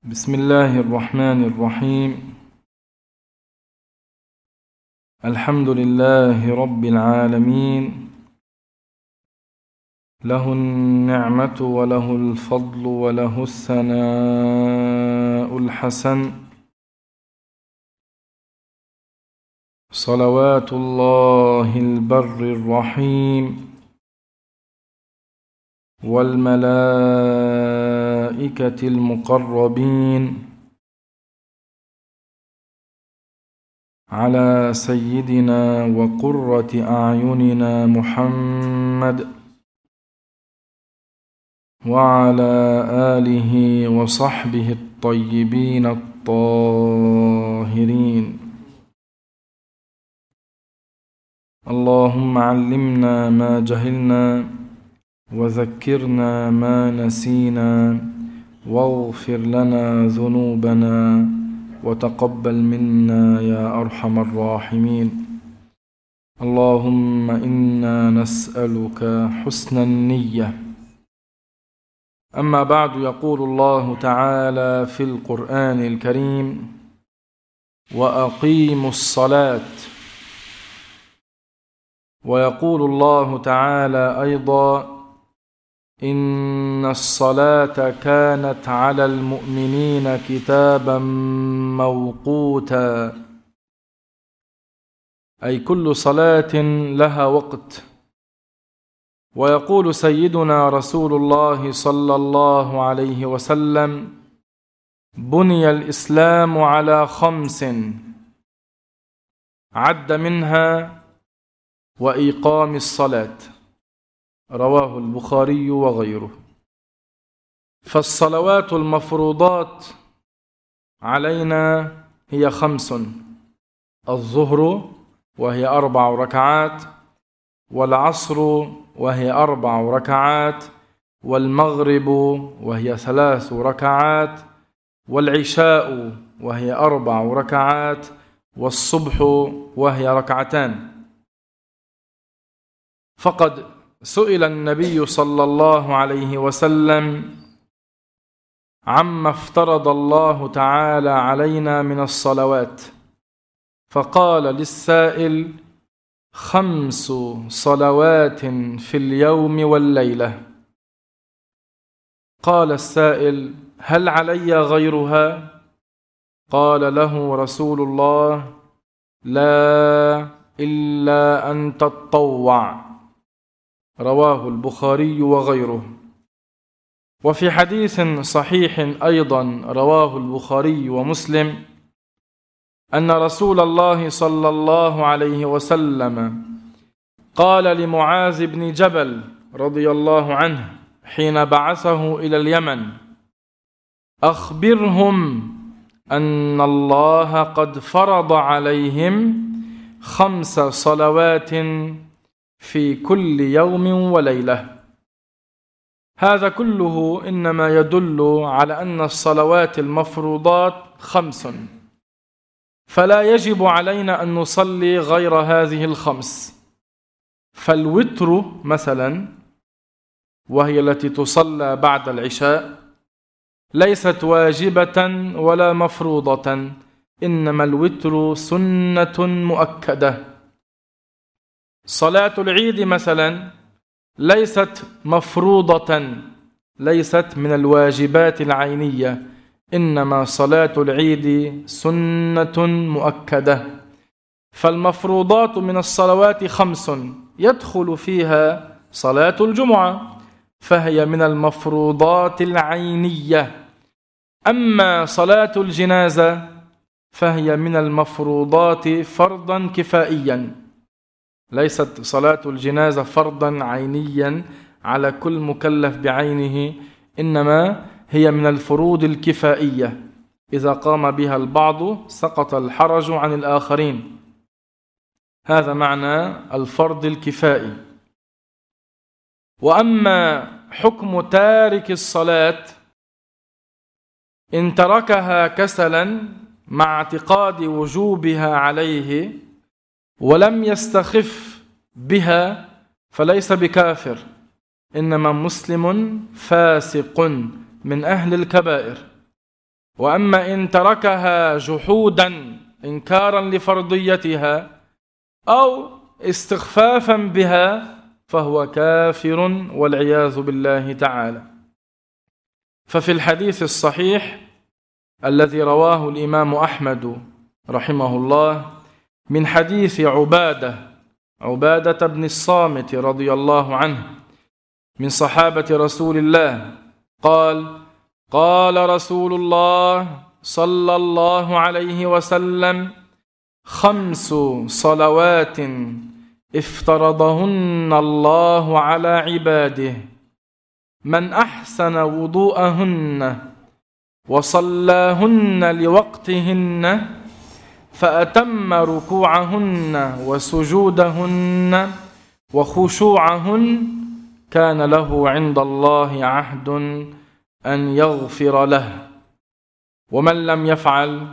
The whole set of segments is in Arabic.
بسم الله الرحمن الرحيم. الحمد لله رب العالمين، له النعمة وله الفضل وله الثناء الحسن، صلوات الله البر الرحيم والملائكة المقربين على سيدنا وقرة أعيننا محمد وعلى آله وصحبه الطيبين الطاهرين. اللهم علمنا ما جهلنا وذكرنا ما نسينا واغفر لنا ذنوبنا وتقبل منا يا أرحم الراحمين. اللهم إنا نسألك حسن النية. أما بعد، يقول الله تعالى في القرآن الكريم: وأقيموا الصلاة. ويقول الله تعالى أيضا: إن الصلاة كانت على المؤمنين كتابا موقوتا، أي كل صلاة لها وقت. ويقول سيدنا رسول الله صلى الله عليه وسلم: بني الإسلام على 5، عد منها وإقام الصلاة. رواه البخاري وغيره. فالصلوات المفروضات علينا هي 5: الظهر وهي 4 ركعات، والعصر وهي 4 ركعات، والمغرب وهي 3 ركعات، والعشاء وهي 4 ركعات، والصبح وهي 2 ركعات. فقد سئل النبي صلى الله عليه وسلم عما افترض الله تعالى علينا من الصلوات، فقال للسائل: 5 صلوات في اليوم والليلة. قال السائل: هل علي غيرها؟ قال له رسول الله: لا، إلا أن تتطوع. رواه البخاري وغيره. وفي حديث صحيح أيضا رواه البخاري ومسلم أن رسول الله صلى الله عليه وسلم قال لمعاذ بن جبل رضي الله عنه حين بعثه إلى اليمن: أخبرهم أن الله قد فرض عليهم 5 صلوات في كل يوم وليلة. هذا كله إنما يدل على أن الصلوات المفروضات 5، فلا يجب علينا أن نصلي غير هذه 5. فالوتر مثلا، وهي التي تصلى بعد العشاء، ليست واجبة ولا مفروضة، إنما الوتر سنة مؤكدة. صلاة العيد مثلا ليست مفروضة، ليست من الواجبات العينية، إنما صلاة العيد سنة مؤكدة. فالمفروضات من الصلوات 5، يدخل فيها صلاة الجمعة، فهي من المفروضات العينية. أما صلاة الجنازة فهي من المفروضات فرضا كفائيا، ليست صلاة الجنازة فرضا عينيا على كل مكلف بعينه، إنما هي من الفروض الكفائية، إذا قام بها البعض سقط الحرج عن الآخرين. هذا معنى الفرض الكفائي. وأما حكم تارك الصلاة، إن تركها كسلا مع اعتقاد وجوبها عليه ولم يستخف بها فليس بكافر، إنما مسلم فاسق من أهل الكبائر. وأما إن تركها جحودا إنكارا لفرضيتها أو استخفافا بها فهو كافر والعياذ بالله تعالى. ففي الحديث الصحيح الذي رواه الإمام أحمد رحمه الله من حديث عبادة بن الصامت رضي الله عنه من صحابة رسول الله قال رسول الله صلى الله عليه وسلم: 5 صلوات افترضهن الله على عباده من أحسن وضوءهن وصلاهن لوقتهن فأتم ركوعهن وسجودهن وخشوعهن كان له عند الله عهد أن يغفر له، ومن لم يفعل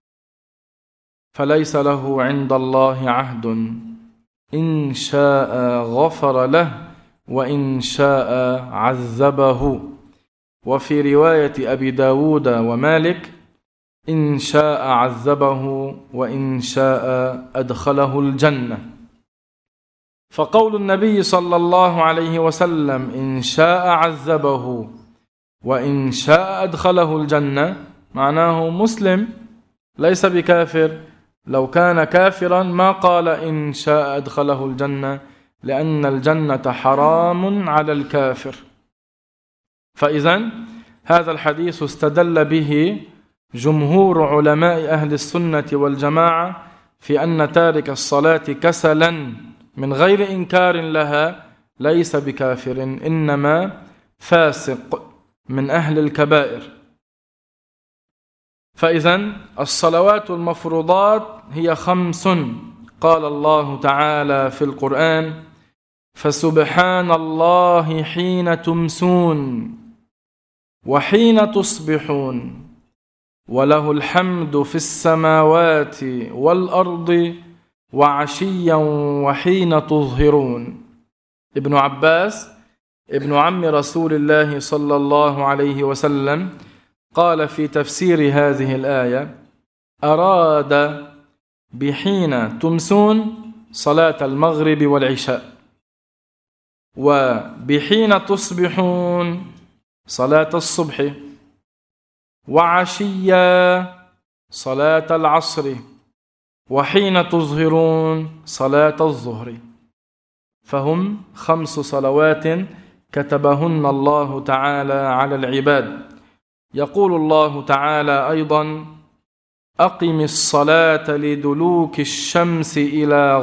فليس له عند الله عهد، إن شاء غفر له وإن شاء عذبه. وفي رواية أبي داود ومالك: إن شاء عذبه وإن شاء أدخله الجنة. فقول النبي صلى الله عليه وسلم إن شاء عذبه وإن شاء أدخله الجنة معناه مسلم ليس بكافر. لو كان كافرا ما قال إن شاء أدخله الجنة، لأن الجنة حرام على الكافر. فإذن هذا الحديث استدل به جمهور علماء أهل السنة والجماعة في أن تارك الصلاة كسلا من غير إنكار لها ليس بكافر، إنما فاسق من أهل الكبائر. فإذن الصلوات المفروضات هي 5. قال الله تعالى في القرآن: فسبحان الله حين تمسون وحين تصبحون وله الحمد في السماوات والأرض وعشيا وحين تظهرون. ابن عباس ابن عم رسول الله صلى الله عليه وسلم قال في تفسير هذه الآية: أراد بحين تمسون صلاة المغرب والعشاء، وبحين تصبحون صلاة الصبح، وعشيا صلاة العصر، وحين تظهرون صلاة الظهر. فهم 5 صلوات كتبهن الله تعالى على العباد. يقول الله تعالى أيضا: أقم الصلاة لدلوك الشمس إلى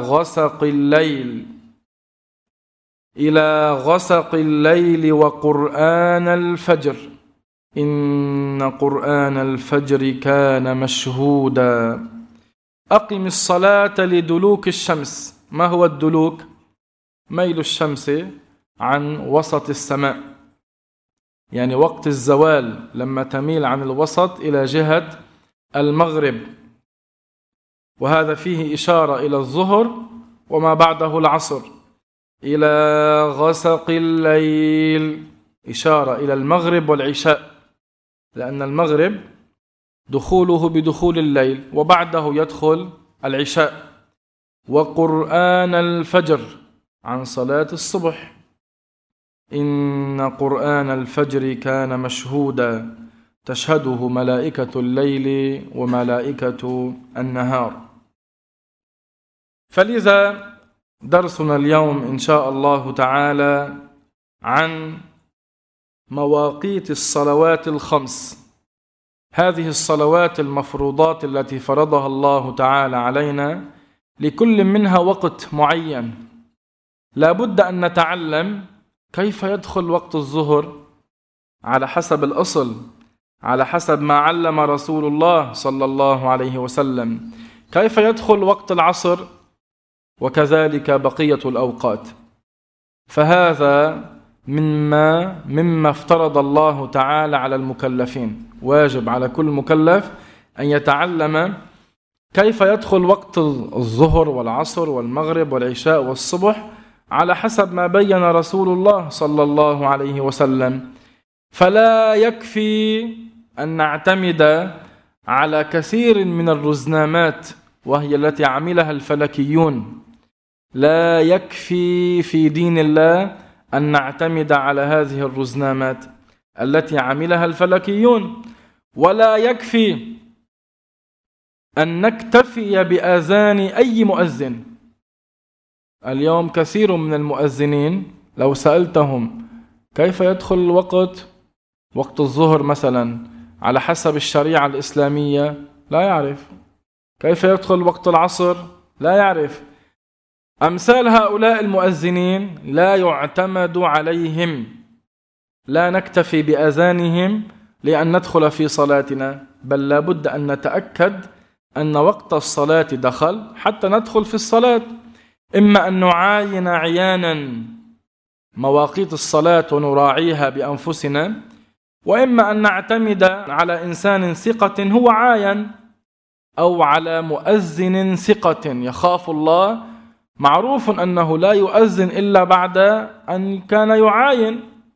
غسق الليل وقرآن الفجر إن قرآن الفجر كان مشهودا. أقم الصلاة لدلوك الشمس. ما هو الدلوك؟ ميل الشمس عن وسط السماء، يعني وقت الزوال لما تميل عن الوسط إلى جهة المغرب، وهذا فيه إشارة إلى الظهر وما بعده العصر. إلى غسق الليل إشارة إلى المغرب والعشاء، لأن المغرب دخوله بدخول الليل وبعده يدخل العشاء. وقرآن الفجر عن صلاة الصبح، إن قرآن الفجر كان مشهودا تشهده ملائكة الليل وملائكة النهار. فلذا درسنا اليوم إن شاء الله تعالى عن مواقيت الصلوات 5. هذه الصلوات المفروضات التي فرضها الله تعالى علينا لكل منها وقت معين. لا بد أن نتعلم كيف يدخل وقت الظهر على حسب الأصل، على حسب ما علم رسول الله صلى الله عليه وسلم، كيف يدخل وقت العصر، وكذلك بقية الأوقات. فهذا مما افترض الله تعالى على المكلفين. واجب على كل مكلف أن يتعلم كيف يدخل وقت الظهر والعصر والمغرب والعشاء والصبح على حسب ما بين رسول الله صلى الله عليه وسلم. فلا يكفي أن نعتمد على كثير من الرزنامات وهي التي عملها الفلكيون. لا يكفي في دين الله أن نعتمد على هذه الرزنامات التي عملها الفلكيون، ولا يكفي أن نكتفي بآذان أي مؤذن. اليوم كثير من المؤذنين لو سألتهم كيف يدخل وقت الظهر مثلا على حسب الشريعة الإسلامية لا يعرف، كيف يدخل وقت العصر لا يعرف. أمثال هؤلاء المؤذنين لا يعتمد عليهم، لا نكتفي بأذانهم لأن ندخل في صلاتنا، بل لابد أن نتأكد أن وقت الصلاة دخل حتى ندخل في الصلاة. إما أن نعاين عيانا مواقيت الصلاة ونراعيها بأنفسنا، وإما أن نعتمد على إنسان ثقة هو عاين، أو على مؤذن ثقة يخاف الله، معروف أنه لا يؤذن إلا بعد أن كان يعاين،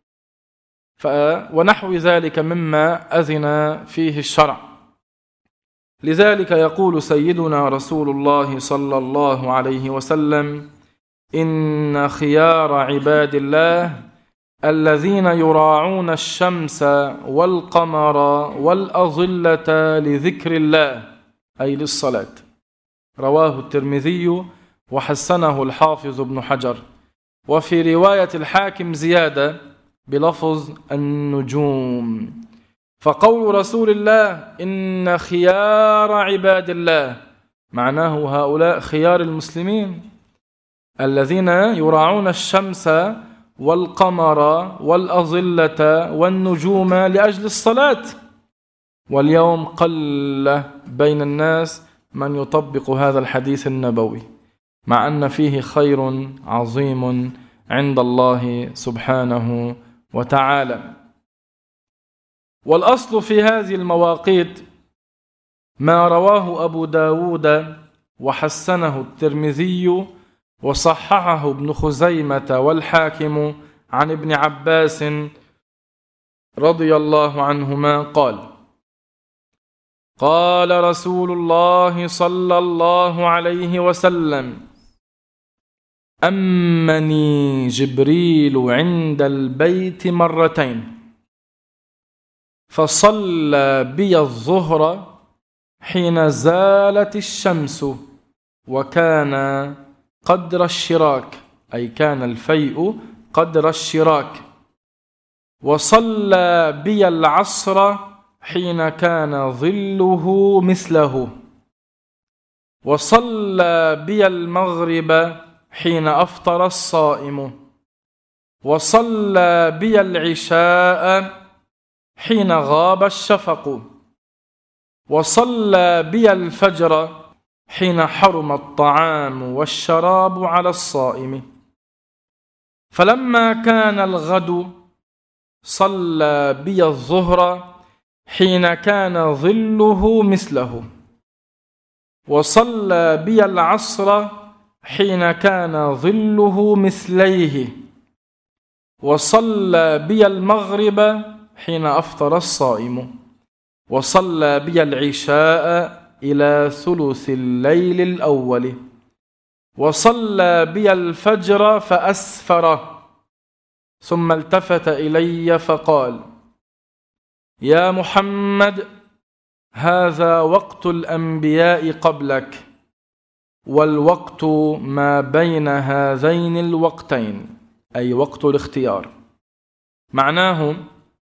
ونحو ذلك مما أذن فيه الشرع. لذلك يقول سيدنا رسول الله صلى الله عليه وسلم: إن خيار عباد الله الذين يراعون الشمس والقمر والأظلة لذكر الله، أي للصلاة. رواه الترمذي وحسنه الحافظ ابن حجر. وفي رواية الحاكم زيادة بلفظ النجوم. فقول رسول الله إن خيار عباد الله معناه هؤلاء خيار المسلمين الذين يراعون الشمس والقمر والأظلة والنجوم لأجل الصلاة. واليوم قل بين الناس من يطبق هذا الحديث النبوي، مع أن فيه خير عظيم عند الله سبحانه وتعالى. والأصل في هذه المواقيت ما رواه أبو داود وحسنه الترمذي وصححه ابن خزيمة والحاكم عن ابن عباس رضي الله عنهما قال: قال رسول الله صلى الله عليه وسلم: أمني جبريل عند البيت مرتين، فصلى بي الظهر حين زالت الشمس وكان قدر الشراك، أي كان الفيء قدر الشراك، وصلى بي العصر حين كان ظله مثله، وصلى بي المغرب حين أفطر الصائم، وصلى بي العشاء حين غاب الشفق، وصلى بي الفجر حين حرم الطعام والشراب على الصائم. فلما كان الغد صلى بي الظهر حين كان ظله مثله، وصلى بي العصر حين كان ظله مثليه، وصلى بي المغرب حين أفطر الصائم، وصلى بي العشاء إلى ثلث الليل الأول، وصلى بي الفجر فأسفر، ثم التفت إلي فقال: يا محمد، هذا وقت الأنبياء قبلك، والوقت ما بين هذين الوقتين، أي وقت الاختيار. معناه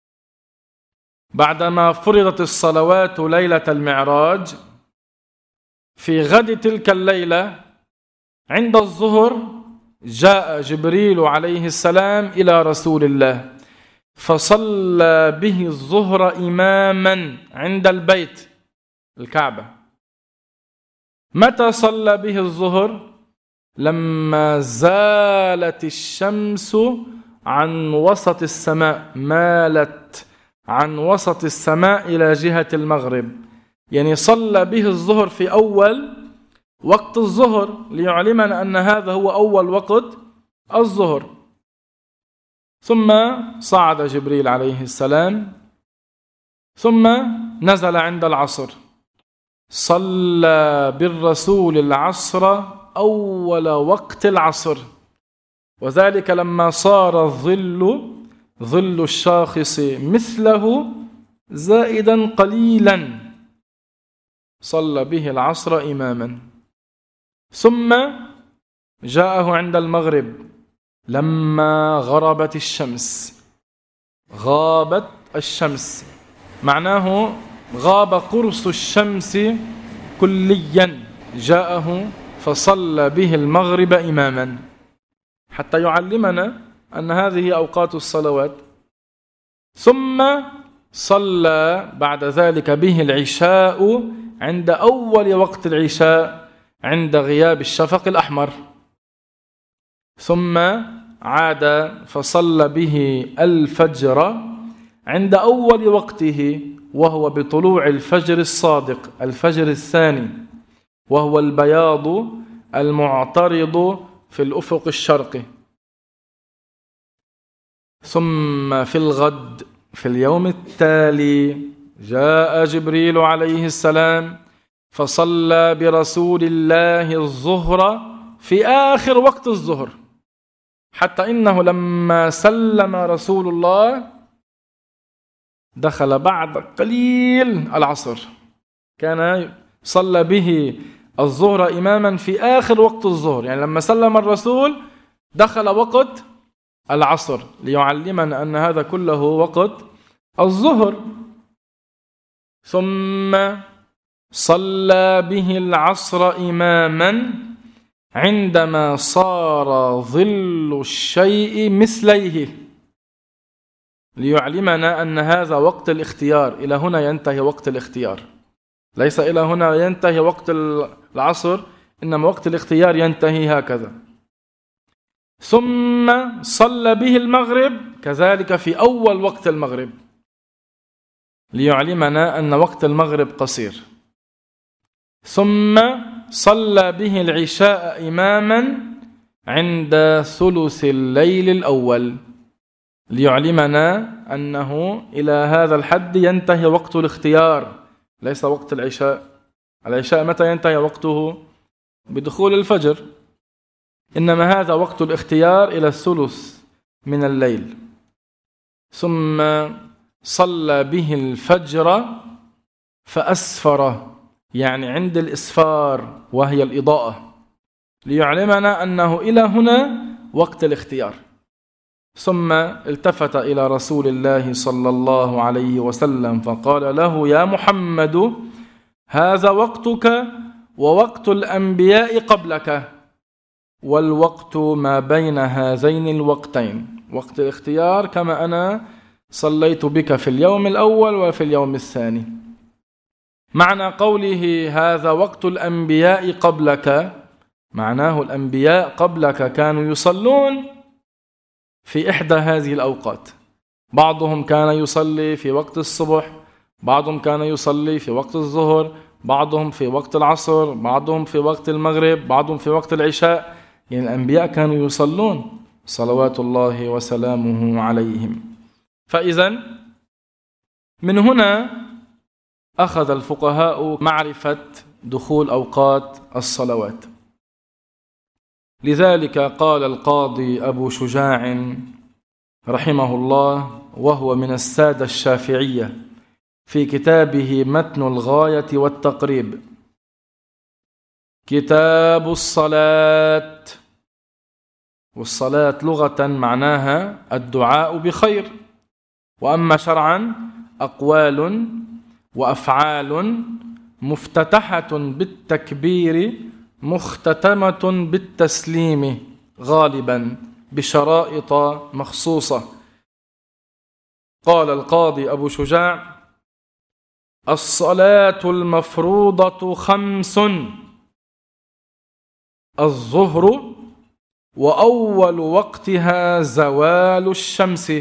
بعدما فرضت الصلوات ليلة المعراج، في غد تلك الليلة عند الظهر جاء جبريل عليه السلام إلى رسول الله فصلى به الظهر إماما عند البيت الكعبة. متى صلى به الظهر؟ لما زالت الشمس عن وسط السماء، مالت عن وسط السماء إلى جهة المغرب، يعني صلى به الظهر في أول وقت الظهر ليعلمنا أن هذا هو أول وقت الظهر. ثم صعد جبريل عليه السلام ثم نزل عند العصر، صلى بالرسول العصر أول وقت العصر، وذلك لما صار ظل الشاخص مثله زائدا قليلا، صلى به العصر إماما. ثم جاءه عند المغرب لما غربت الشمس، غابت الشمس معناه غاب قرص الشمس كليا، جاءه فصلى به المغرب إماما، حتى يعلمنا أن هذه أوقات الصلوات. ثم صلى بعد ذلك به العشاء عند أول وقت العشاء عند غياب الشفق الأحمر، ثم عاد فصلى به الفجر عند أول وقته، وهو بطلوع الفجر الصادق، الفجر الثاني، وهو البياض المعترض في الأفق الشرقي. ثم في الغد في اليوم التالي جاء جبريل عليه السلام فصلى برسول الله الظهر في آخر وقت الظهر، حتى إنه لما سلم رسول الله دخل بعد قليل العصر، كان صلى به الظهر إماما في آخر وقت الظهر، يعني لما سلم الرسول دخل وقت العصر، ليعلمنا أن هذا كله وقت الظهر. ثم صلى به العصر إماما عندما صار ظل الشيء مثليه، ليعلمنا أن هذا وقت الاختيار، إلى هنا ينتهي وقت الاختيار، ليس إلى هنا ينتهي وقت العصر، إنما وقت الاختيار ينتهي هكذا. ثم صلى به المغرب كذلك في أول وقت المغرب، ليعلمنا أن وقت المغرب قصير. ثم صلى به العشاء إماما عند ثلث الليل الأول، ليعلمنا أنه إلى هذا الحد ينتهي وقت الاختيار، ليس وقت العشاء. العشاء متى ينتهي وقته؟ بدخول الفجر، إنما هذا وقت الاختيار إلى الثلث من الليل. ثم صلى به الفجر فأسفر، يعني عند الإسفار وهي الإضاءة، ليعلمنا أنه إلى هنا وقت الاختيار. ثم التفت إلى رسول الله صلى الله عليه وسلم فقال له: يا محمد، هذا وقتك ووقت الأنبياء قبلك، والوقت ما بين هذين الوقتين، وقت الاختيار كما أنا صليت بك في اليوم الأول وفي اليوم الثاني. معنى قوله هذا وقت الأنبياء قبلك، معناه الأنبياء قبلك كانوا يصلون في إحدى هذه الأوقات، بعضهم كان يصلي في وقت الصبح، بعضهم كان يصلي في وقت الظهر، بعضهم في وقت العصر، بعضهم في وقت المغرب، بعضهم في وقت العشاء، يعني الأنبياء كانوا يصلون صلوات الله وسلامه عليهم. فإذا من هنا أخذ الفقهاء معرفة دخول أوقات الصلوات. لذلك قال القاضي أبو شجاع رحمه الله، وهو من السادة الشافعية، في كتابه متن الغاية والتقريب: كتاب الصلاة. والصلاة لغة معناها الدعاء بخير، وأما شرعا أقوال وأفعال مفتتحة بالتكبير مختتمة بالتسليم، غالبا بشرائط مخصوصة. قال القاضي أبو شجاع: الصلاة المفروضة 5: الظهر، وأول وقتها زوال الشمس،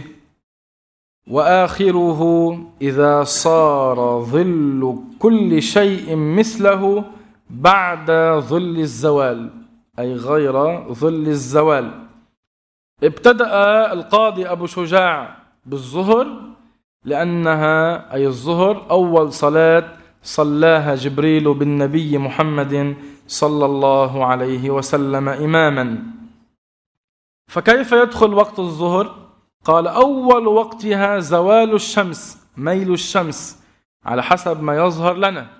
وآخره إذا صار ظل كل شيء مثله بعد ظل الزوال، أي غير ظل الزوال. ابتدأ القاضي أبو شجاع بالظهر لأنها أي الظهر أول صلاة صلاها جبريل بالنبي محمد صلى الله عليه وسلم إماما. فكيف يدخل وقت الظهر؟ قال أول وقتها زوال الشمس، ميل الشمس على حسب ما يظهر لنا.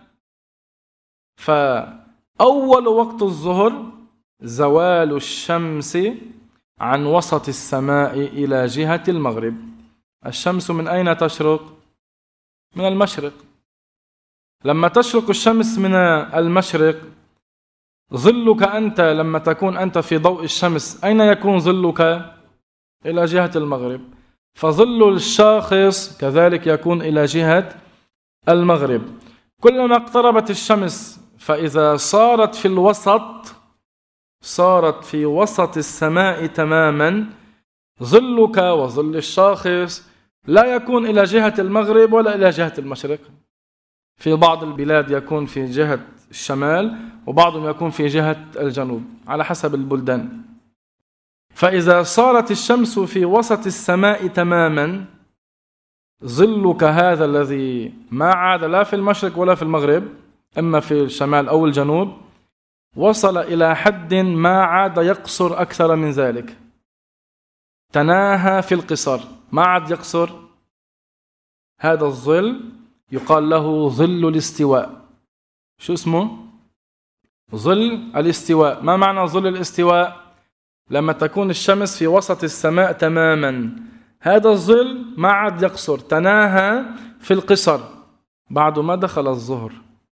فأول وقت الظهر زوال الشمس عن وسط السماء إلى جهة المغرب. الشمس من أين تشرق؟ من المشرق. لما تشرق الشمس من المشرق، ظلك أنت لما تكون أنت في ضوء الشمس أين يكون ظلك؟ إلى جهة المغرب. فظل الشاخص كذلك يكون إلى جهة المغرب. كلما اقتربت الشمس فإذا صارت في الوسط، صارت في وسط السماء تماما، ظلك وظل الشاخص لا يكون إلى جهة المغرب ولا إلى جهة المشرق. في بعض البلاد يكون في جهة الشمال وبعضهم يكون في جهة الجنوب على حسب البلدان. فإذا صارت الشمس في وسط السماء تماما، ظلك هذا الذي ما عاد لا في المشرق ولا في المغرب، إما في الشمال أو الجنوب، وصل إلى حد ما عاد يقصر أكثر من ذلك، تناهى في القصر، ما عاد يقصر. هذا الظل يقال له ظل الاستواء. شو اسمه؟ ظل الاستواء. ما معنى ظل الاستواء؟ لما تكون الشمس في وسط السماء تماما، هذا الظل ما عاد يقصر، تناهى في القصر بعد ما دخل الظهر.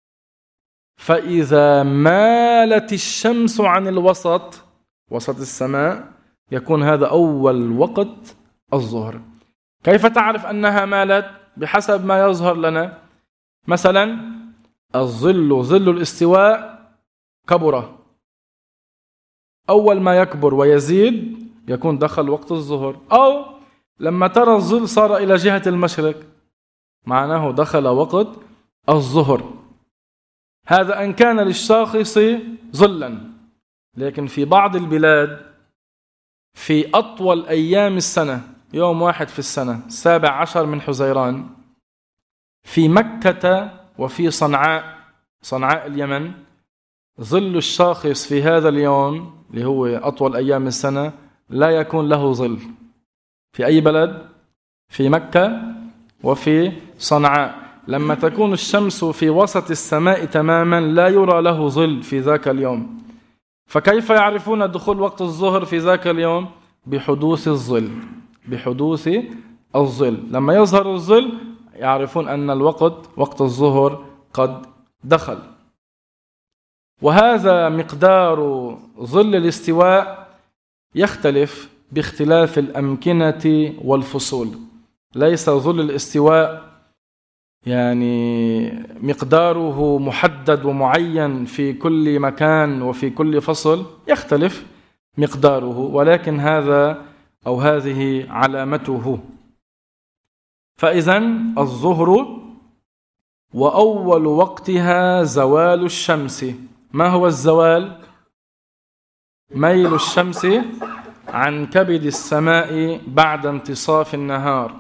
فإذا مالت الشمس عن الوسط، وسط السماء، يكون هذا أول وقت الظهر. كيف تعرف أنها مالت؟ بحسب ما يظهر لنا. مثلا الظل، ظل الاستواء كبر، أول ما يكبر ويزيد يكون دخل وقت الظهر. أو لما ترى الظل صار إلى جهة المشرق، معناه دخل وقت الظهر. هذا أن كان للشاخص ظلا. لكن في بعض البلاد في أطول أيام السنة، يوم واحد في السنة 17 من حزيران، في مكة وفي صنعاء اليمن، ظل الشاخص في هذا اليوم اللي هو أطول أيام السنة لا يكون له ظل. في أي بلد؟ في مكة وفي صنعاء. لما تكون الشمس في وسط السماء تماما لا يرى له ظل في ذاك اليوم. فكيف يعرفون دخول وقت الظهر في ذاك اليوم؟ بحدوث الظل. بحدوث الظل، لما يظهر الظل يعرفون أن وقت الظهر قد دخل. وهذا مقدار ظل الاستواء يختلف باختلاف الأمكنة والفصول. ليس ظل الاستواء يعني مقداره محدد ومعين في كل مكان وفي كل فصل، يختلف مقداره، ولكن هذا أو هذه علامته. فإذن الظهر وأول وقتها زوال الشمس. ما هو الزوال؟ ميل الشمس عن كبد السماء بعد انتصاف النهار.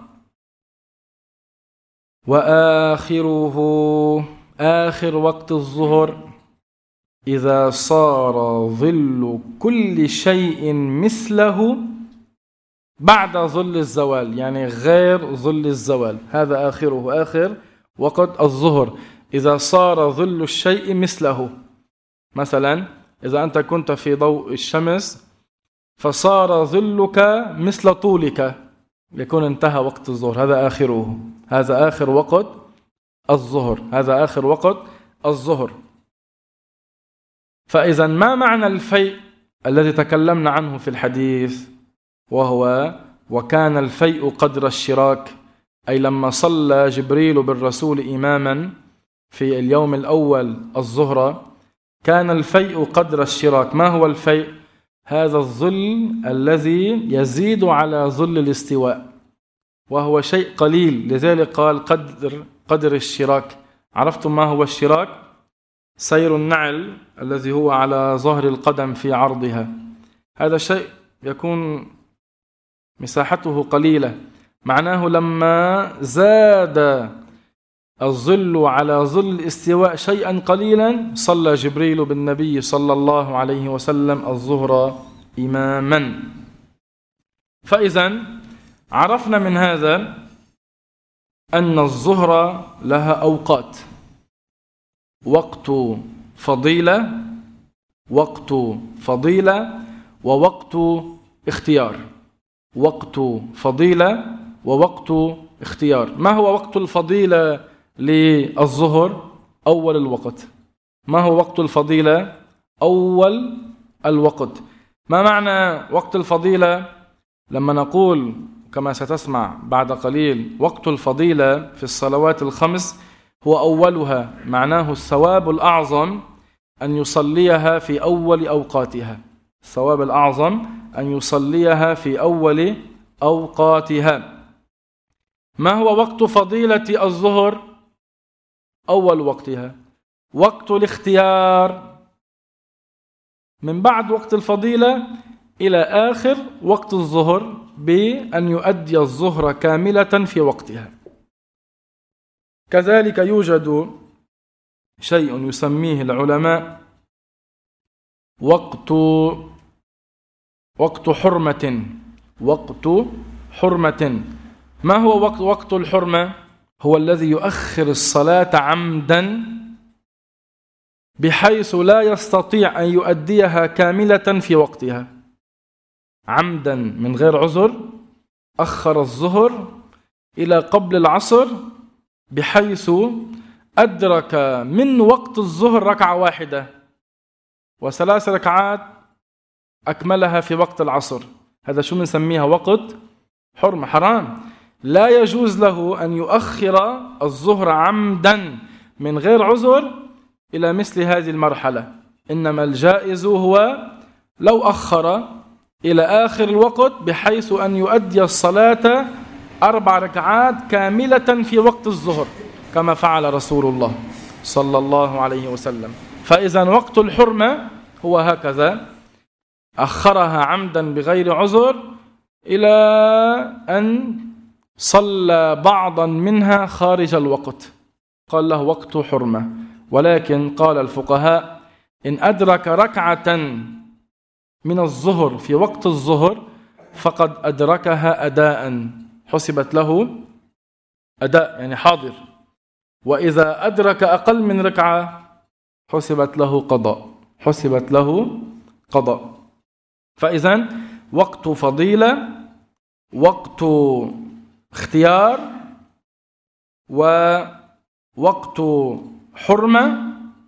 وآخره، آخر وقت الظهر، إذا صار ظل كل شيء مثله بعد ظل الزوال، يعني غير ظل الزوال. هذا آخره، آخر وقت الظهر، إذا صار ظل الشيء مثله. مثلا إذا أنت كنت في ضوء الشمس فصار ظلك مثل طولك، يكون انتهى وقت الظهر. هذا آخره، هذا آخر وقت الظهر، هذا آخر وقت الظهر. فإذا ما معنى الفيء الذي تكلمنا عنه في الحديث؟ وهو وكان الفيء قدر الشراك، أي لما صلى جبريل بالرسول إماما في اليوم الأول الظهر كان الفيء قدر الشراك. ما هو الفيء؟ هذا الظل الذي يزيد على ظل الاستواء، وهو شيء قليل، لذلك قال قدر الشراك. عرفتم ما هو الشراك؟ سير النعل الذي هو على ظهر القدم في عرضها. هذا شيء يكون مساحته قليلة، معناه لما زاد الظل على ظل الاستواء شيئا قليلا صلى جبريل بالنبي صلى الله عليه وسلم الظهر إماما. فإذا عرفنا من هذا أن الظهر لها أوقات: وقت فضيلة، وقت فضيلة، ووقت اختيار. وقت فضيلة ووقت اختيار. ما هو وقت الفضيلة للظهر؟ أول الوقت. ما هو وقت الفضيلة؟ أول الوقت. ما معنى وقت الفضيلة؟ لما نقول كما ستسمع بعد قليل وقت الفضيلة في الصلوات الخمس هو أولها، معناه الثواب الأعظم أن يصليها في أول أوقاتها. الثواب الأعظم أن يصليها في أول أوقاتها. ما هو وقت فضيلة الظهر؟ أول وقتها. وقت الاختيار من بعد وقت الفضيلة إلى آخر وقت الظهر بأن يؤدي الظهر كاملة في وقتها. كذلك يوجد شيء يسميه العلماء وقت حرمة. وقت حرمة. ما هو وقت الحرمة؟ هو الذي يؤخر الصلاة عمدا بحيث لا يستطيع أن يؤديها كاملة في وقتها. عمدا من غير عذر أخر الظهر إلى قبل العصر بحيث أدرك من وقت الظهر ركعة واحدة وثلاث ركعات أكملها في وقت العصر. هذا شو بنسميها؟ وقت حرمة. حرام. لا يجوز له أن يؤخر الظهر عمدا من غير عذر إلى مثل هذه المرحلة. إنما الجائز هو لو أخر إلى آخر الوقت بحيث أن يؤدي الصلاة 4 ركعات كاملة في وقت الظهر كما فعل رسول الله صلى الله عليه وسلم. فإذا وقت الحرمة هو هكذا: أخرها عمدا بغير عذر إلى أن صلى بعضا منها خارج الوقت، قال له وقت حرمة. ولكن قال الفقهاء إن أدرك ركعة من الظهر في وقت الظهر فقد أدركها أداء، حسبت له أداء يعني حاضر. وإذا أدرك أقل من ركعة حسبت له قضاء، حسبت له قضاء. فإذا وقت فضيلة، وقت اختيار، ووقت حرمة،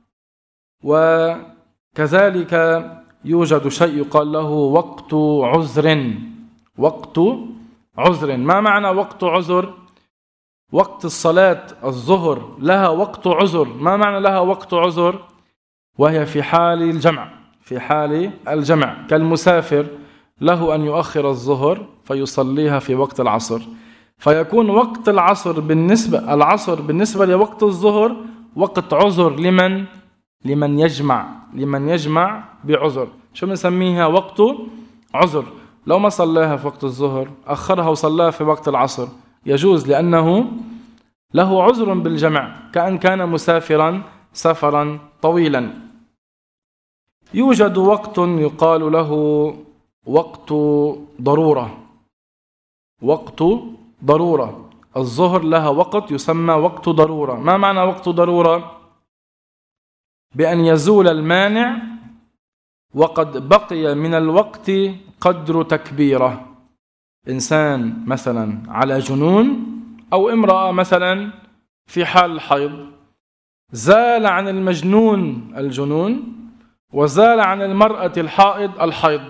وكذلك يوجد شيء يقال له وقت عذر. وقت عذر. ما معنى وقت عذر؟ وقت الصلاة الظهر لها وقت عذر. ما معنى لها وقت عذر؟ وهي في حال الجمع. في حال الجمع كالمسافر له أن يؤخر الظهر فيصليها في وقت العصر، فيكون وقت العصر بالنسبة لوقت الظهر وقت عذر لمن يجمع بعذر. شو بنسميها؟ وقت عذر. لو ما صلاها في وقت الظهر أخرها وصلاها في وقت العصر يجوز، لأنه له عذر بالجمع كأن كان مسافرا سفرا طويلا. يوجد وقت يقال له وقت ضرورة. وقت ضرورة. الظهر لها وقت يسمى وقت ضرورة. ما معنى وقت ضرورة؟ بأن يزول المانع وقد بقي من الوقت قدر تكبيرة. إنسان مثلا على جنون أو امرأة مثلا في حال الحيض، زال عن المجنون الجنون وزال عن المرأة الحائض الحيض،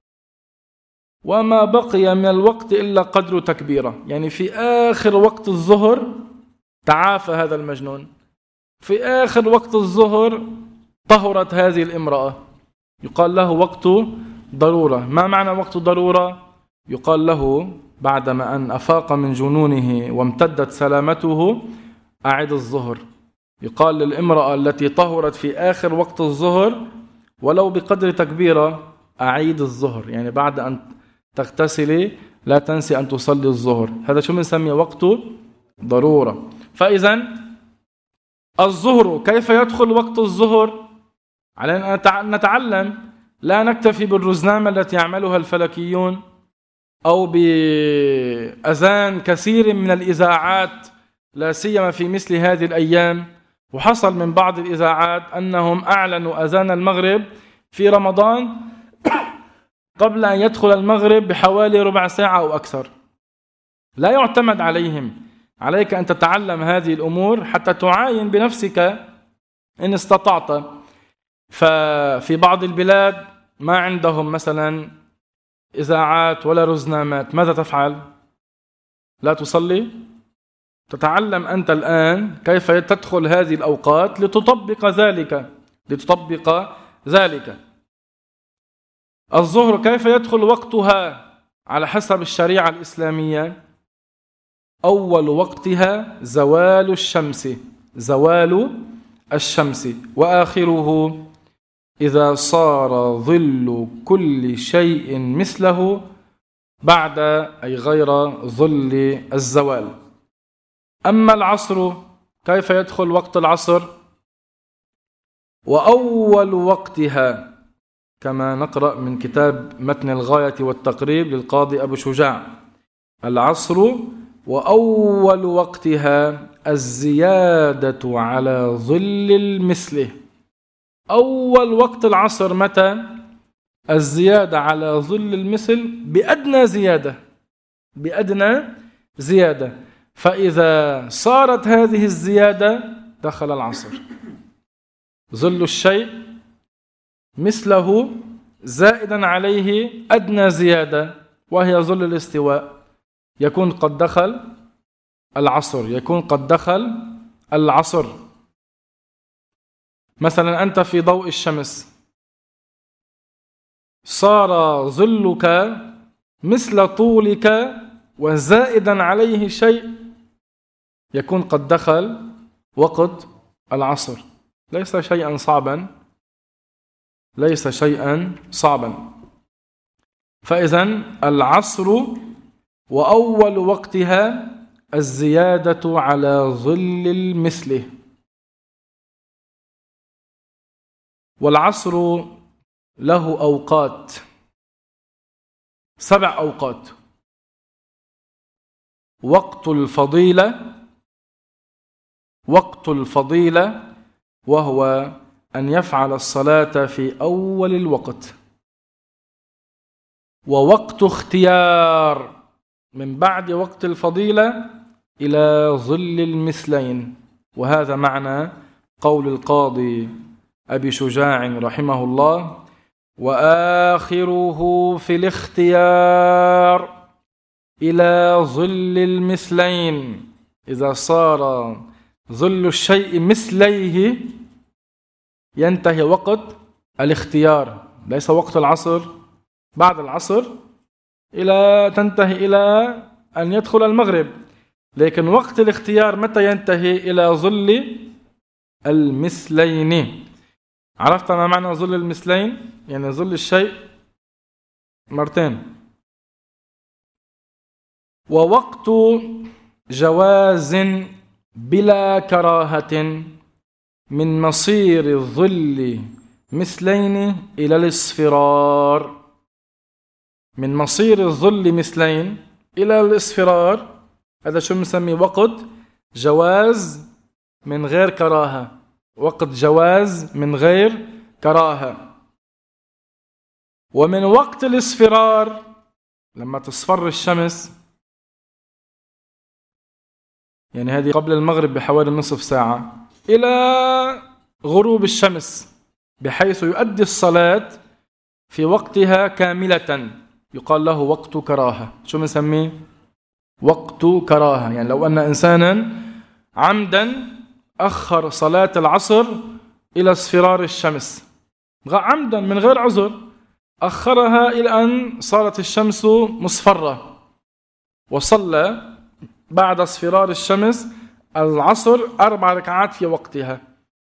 وما بقي من الوقت إلا قدر تكبيرة، يعني في آخر وقت الظهر تعافى هذا المجنون، في آخر وقت الظهر طهرت هذه الامرأة، يقال له وقت ضرورة. ما معنى وقت ضرورة؟ يقال له بعدما أن أفاق من جنونه وامتدت سلامته أعد الظهر. يقال للامرأة التي طهرت في آخر وقت الظهر ولو بقدر تكبيرة أعيد الظهر، يعني بعد أن تغتسلي لا تنسي أن تصلي الظهر. هذا شو بنسميه؟ وقت ضرورة. فإذا الظهر كيف يدخل وقت الظهر؟ علينا أن نتعلم، لا نكتفي بالرزنامة التي يعملها الفلكيون أو بأذان كثير من الإذاعات، لا سيما في مثل هذه الأيام. وحصل من بعض الإذاعات أنهم أعلنوا أذان المغرب في رمضان قبل أن يدخل المغرب بحوالي ربع ساعة أو أكثر. لا يعتمد عليهم. عليك أن تتعلم هذه الأمور حتى تعاين بنفسك إن استطعت. ففي بعض البلاد ما عندهم مثلا إذاعات ولا رزنامات، ماذا تفعل؟ لا تصلي؟ تتعلم أنت الآن كيف تدخل هذه الأوقات لتطبق ذلك. الظهر كيف يدخل وقتها على حسب الشريعة الإسلامية؟ أول وقتها زوال الشمس وآخره إذا صار ظل كل شيء مثله بعد أي غير ظل الزوال. أما العصر كيف يدخل وقت العصر؟ وأول وقتها كما نقرأ من كتاب متن الغاية والتقريب للقاضي أبو شجاع: العصر وأول وقتها الزيادة على ظل المثل. أول وقت العصر متى؟ الزيادة على ظل المثل بأدنى زيادة. فإذا صارت هذه الزيادة دخل العصر. ظل الشيء مثله زائدا عليه أدنى زيادة وهي ظل الاستواء، يكون قد دخل العصر. مثلا أنت في ضوء الشمس صار ظلك مثل طولك وزائدا عليه شيء، يكون قد دخل وقت العصر. ليس شيئا صعبا. فإذا العصر وأول وقتها الزيادة على ظل المثل. والعصر له أوقات، 7 أوقات: وقت الفضيلة وهو أن يفعل الصلاة في أول الوقت، ووقت اختيار من بعد وقت الفضيلة إلى ظل المثلين. وهذا معنى قول القاضي أبي شجاع رحمه الله: وآخره في الاختيار إلى ظل المثلين. إذا صار ظل الشيء مثليه ينتهي وقت الاختيار، ليس وقت العصر بعد العصر إلى تنتهي إلى أن يدخل المغرب، لكن وقت الاختيار متى ينتهي؟ إلى ظل المثلين. عرفت ما معنى ظل المثلين؟ يعني ظل الشيء مرتين. ووقت جواز بلا كراهة من مصير الظل مثلين إلى الاصفرار. من مصير الظل مثلين إلى الاصفرار، هذا شو بنسميه؟ وقت جواز من غير كراهة. ومن وقت الاصفرار لما تصفر الشمس، يعني هذه قبل المغرب بحوالي نصف ساعة، إلى غروب الشمس، بحيث يؤدي الصلاة في وقتها كاملة، يقال له وقت كراهة. شو بنسميه؟ وقت كراهة. يعني لو أن إنسانا عمدا أخر صلاة العصر إلى اصفرار الشمس، عمدا من غير عذر، أخرها إلى أن صارت الشمس مصفرة، وصلى بعد اصفرار الشمس العصر 4 ركعات في وقتها،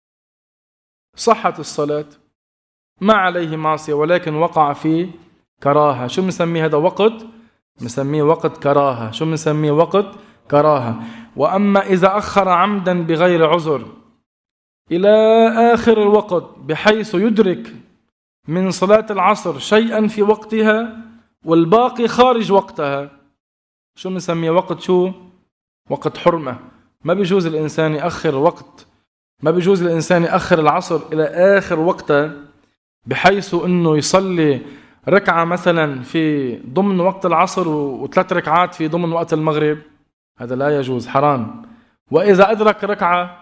صحت الصلاة، ما عليه معصية، ولكن وقع في كراهة. شو بنسميه هذا؟ وقت مسميه وقت كراهة. شو مسميه؟ وقت كراهة. وأما إذا أخر عمدا بغير عذر إلى آخر الوقت بحيث يدرك من صلاة العصر شيئا في وقتها والباقي خارج وقتها، شو مسميه؟ وقت شو؟ وقت حرمة. ما بيجوز الإنسان يأخر وقت، ما بيجوز الإنسان يأخر العصر إلى آخر وقته بحيث أنه يصلي ركعة مثلا في ضمن وقت العصر وثلاث ركعات في ضمن وقت المغرب. هذا لا يجوز، حرام. وإذا أدرك ركعة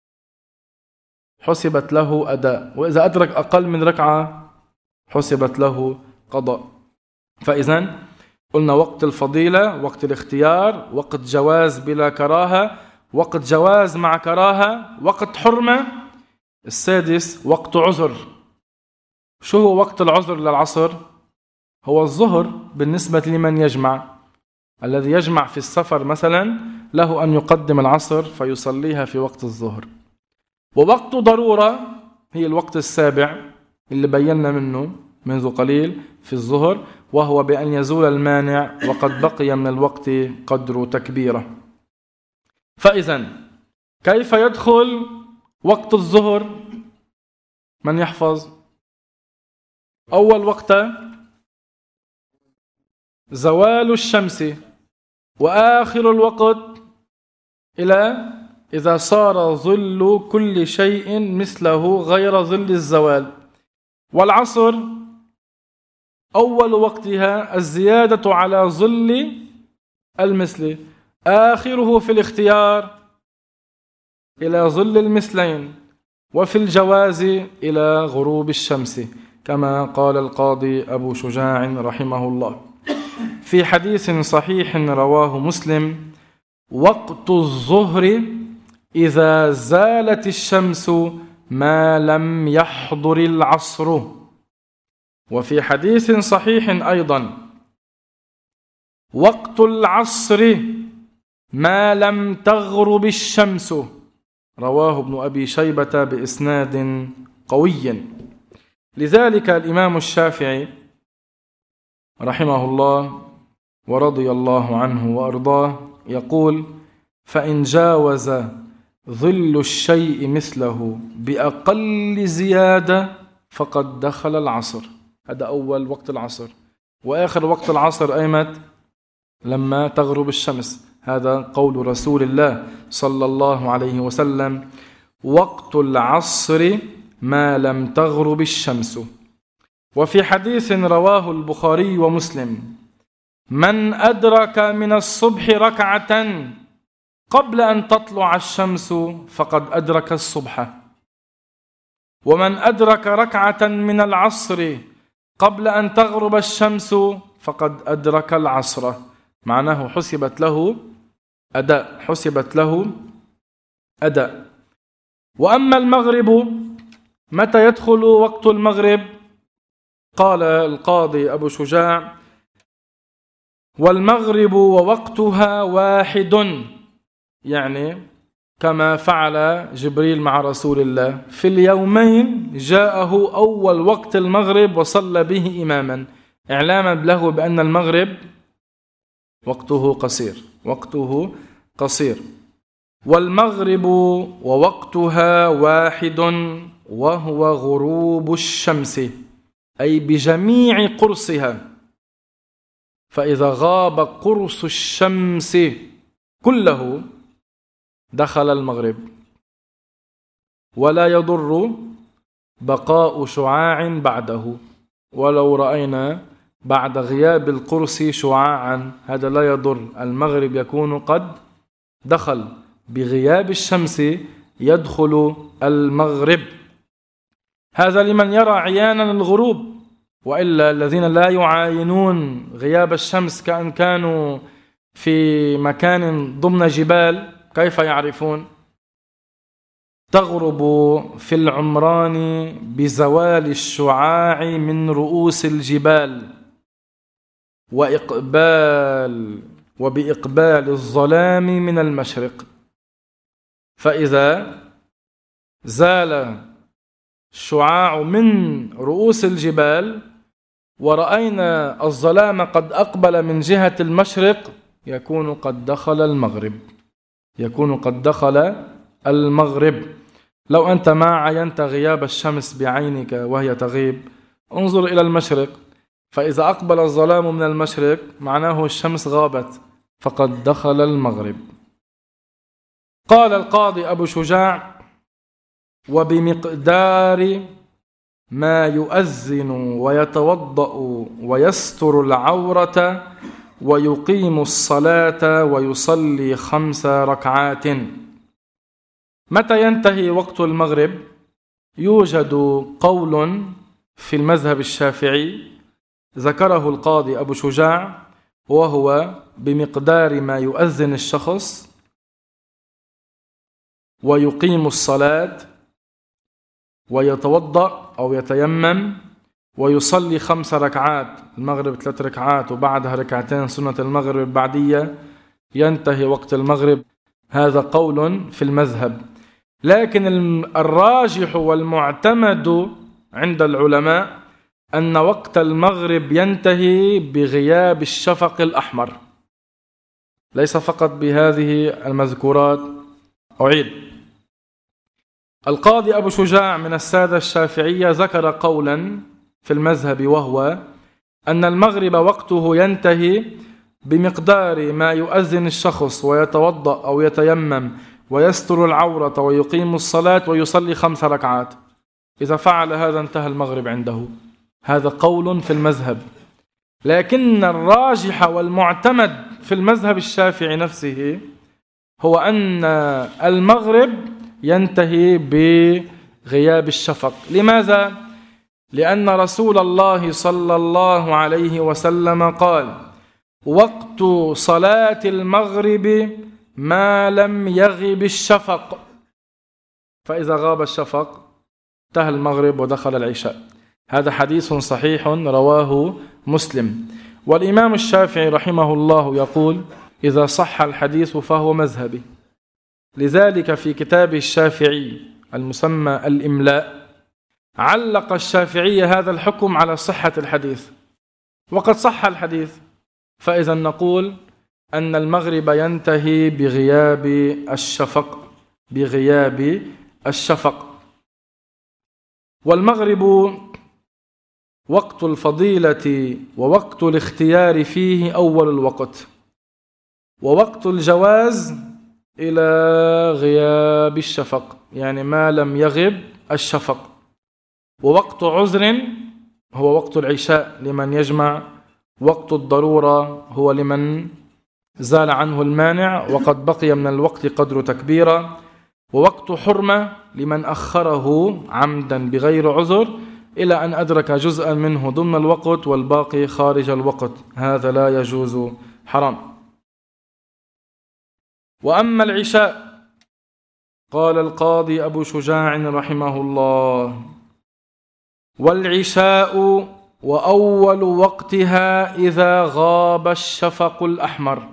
حسبت له أداء، وإذا أدرك أقل من ركعة حسبت له قضاء. فإذن قلنا وقت الفضيلة، وقت الاختيار، وقت جواز بلا كراهة، وقت جواز مع كراهة، وقت حرمة. السادس وقت عذر. شو هو وقت العذر للعصر؟ هو الظهر بالنسبة لمن يجمع. الذي يجمع في السفر مثلا له أن يقدم العصر فيصليها في وقت الظهر. ووقت ضرورة هي الوقت السابع اللي بينا منه منذ قليل في الظهر، وهو بأن يزول المانع وقد بقي من الوقت قدر تكبيرة. فإذن كيف يدخل وقت الظهر؟ من يحفظ؟ أول وقت زوال الشمس، وآخر الوقت إلى إذا صار ظل كل شيء مثله غير ظل الزوال. والعصر أول وقتها الزيادة على ظل المثل، آخره في الاختيار إلى ظل المثلين، وفي الجواز إلى غروب الشمس، كما قال القاضي أبو شجاع رحمه الله في حديث صحيح رواه مسلم: وقت الظهر إذا زالت الشمس ما لم يحضر العصر. وفي حديث صحيح أيضا: وقت العصر ما لم تغرب الشمس، رواه ابن أبي شيبة بإسناد قوي. لذلك الإمام الشافعي رحمه الله ورضي الله عنه وأرضاه يقول: فإن جاوز ظل الشيء مثله بأقل زيادة فقد دخل العصر. هذا أول وقت العصر. وآخر وقت العصر أيمت؟ لما تغرب الشمس. هذا قول رسول الله صلى الله عليه وسلم: وقت العصر ما لم تغرب الشمس. وفي حديث رواه البخاري ومسلم: من أدرك من الصبح ركعة قبل أن تطلع الشمس فقد أدرك الصبح، ومن أدرك ركعة من العصر قبل أن تغرب الشمس فقد أدرك العصر. معناه حسبت له أداء، حسبت له أداء. وأما المغرب، متى يدخل وقت المغرب؟ قال القاضي أبو شجاع: والمغرب ووقتها واحد، يعني كما فعل جبريل مع رسول الله في اليومين، جاءه أول وقت المغرب وصلى به إماما إعلاما له بأن المغرب وقته قصير، وقته قصير. والمغرب ووقتها واحد وهو غروب الشمس، أي بجميع قرصها. فإذا غاب قرص الشمس كله دخل المغرب، ولا يضر بقاء شعاع بعده. ولو رأينا بعد غياب القرص شعاعا هذا لا يضر، المغرب يكون قد دخل. بغياب الشمس يدخل المغرب. هذا لمن يرى عيانا الغروب، وإلا الذين لا يعاينون غياب الشمس كأن كانوا في مكان ضمن جبال كيف يعرفون؟ تغرب في العمران بزوال الشعاع من رؤوس الجبال وبإقبال الظلام من المشرق. فإذا زال الشعاع من رؤوس الجبال ورأينا الظلام قد أقبل من جهة المشرق يكون قد دخل المغرب، يكون قد دخل المغرب. لو أنت ما عينت غياب الشمس بعينك وهي تغيب، انظر إلى المشرق، فإذا أقبل الظلام من المشرق معناه الشمس غابت، فقد دخل المغرب. قال القاضي أبو شجاع: وبمقدار ما يؤذن ويتوضأ ويستر العورة ويقيم الصلاة ويصلي 5 ركعات. متى ينتهي وقت المغرب؟ يوجد قول في المذهب الشافعي ذكره القاضي أبو شجاع، وهو بمقدار ما يؤذن الشخص ويقيم الصلاة ويتوضأ أو يتيمم ويصلي 5 ركعات، المغرب 3 ركعات وبعدها ركعتين سنة المغرب بعدية، ينتهي وقت المغرب. هذا قول في المذهب، لكن الراجح والمعتمد عند العلماء أن وقت المغرب ينتهي بغياب الشفق الأحمر، ليس فقط بهذه المذكورات. أعيد: القاضي أبو شجاع من السادة الشافعية ذكر قولا في المذهب، وهو أن المغرب وقته ينتهي بمقدار ما يؤذن الشخص ويتوضأ أو يتيمم ويستر العورة ويقيم الصلاة ويصلي 5 ركعات. إذا فعل هذا انتهى المغرب عنده. هذا قول في المذهب، لكن الراجح والمعتمد في المذهب الشافعي نفسه هو أن المغرب ينتهي بغياب الشفق. لماذا؟ لأن رسول الله صلى الله عليه وسلم قال: وقت صلاة المغرب ما لم يغب الشفق، فإذا غاب الشفق انتهى المغرب ودخل العشاء. هذا حديث صحيح رواه مسلم. والإمام الشافعي رحمه الله يقول: إذا صح الحديث فهو مذهبي. لذلك في كتاب الشافعي المسمى الإملاء علق الشافعي هذا الحكم على صحة الحديث، وقد صح الحديث، فإذا نقول أن المغرب ينتهي بغياب الشفق، بغياب الشفق. والمغرب وقت الفضيلة ووقت الاختيار فيه أول الوقت، ووقت الجواز إلى غياب الشفق، يعني ما لم يغب الشفق. ووقت عذر هو وقت العشاء لمن يجمع، وقت الضرورة هو لمن زال عنه المانع وقد بقي من الوقت قدر تكبيرة، ووقت حرمة لمن أخره عمدا بغير عذر إلى أن أدرك جزءا منه ضمن الوقت والباقي خارج الوقت، هذا لا يجوز، حرام. وأما العشاء، قال القاضي أبو شجاع رحمه الله: والعشاء وأول وقتها إذا غاب الشفق الأحمر.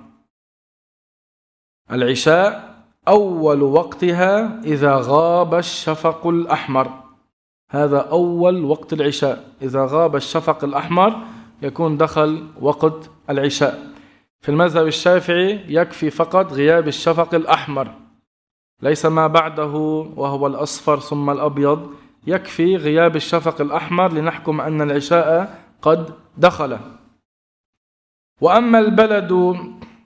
العشاء أول وقتها إذا غاب الشفق الأحمر، هذا أول وقت العشاء، إذا غاب الشفق الأحمر يكون دخل وقت العشاء. في المذهب الشافعي يكفي فقط غياب الشفق الأحمر، ليس ما بعده وهو الأصفر ثم الأبيض، يكفي غياب الشفق الأحمر لنحكم أن العشاء قد دخل. وأما البلد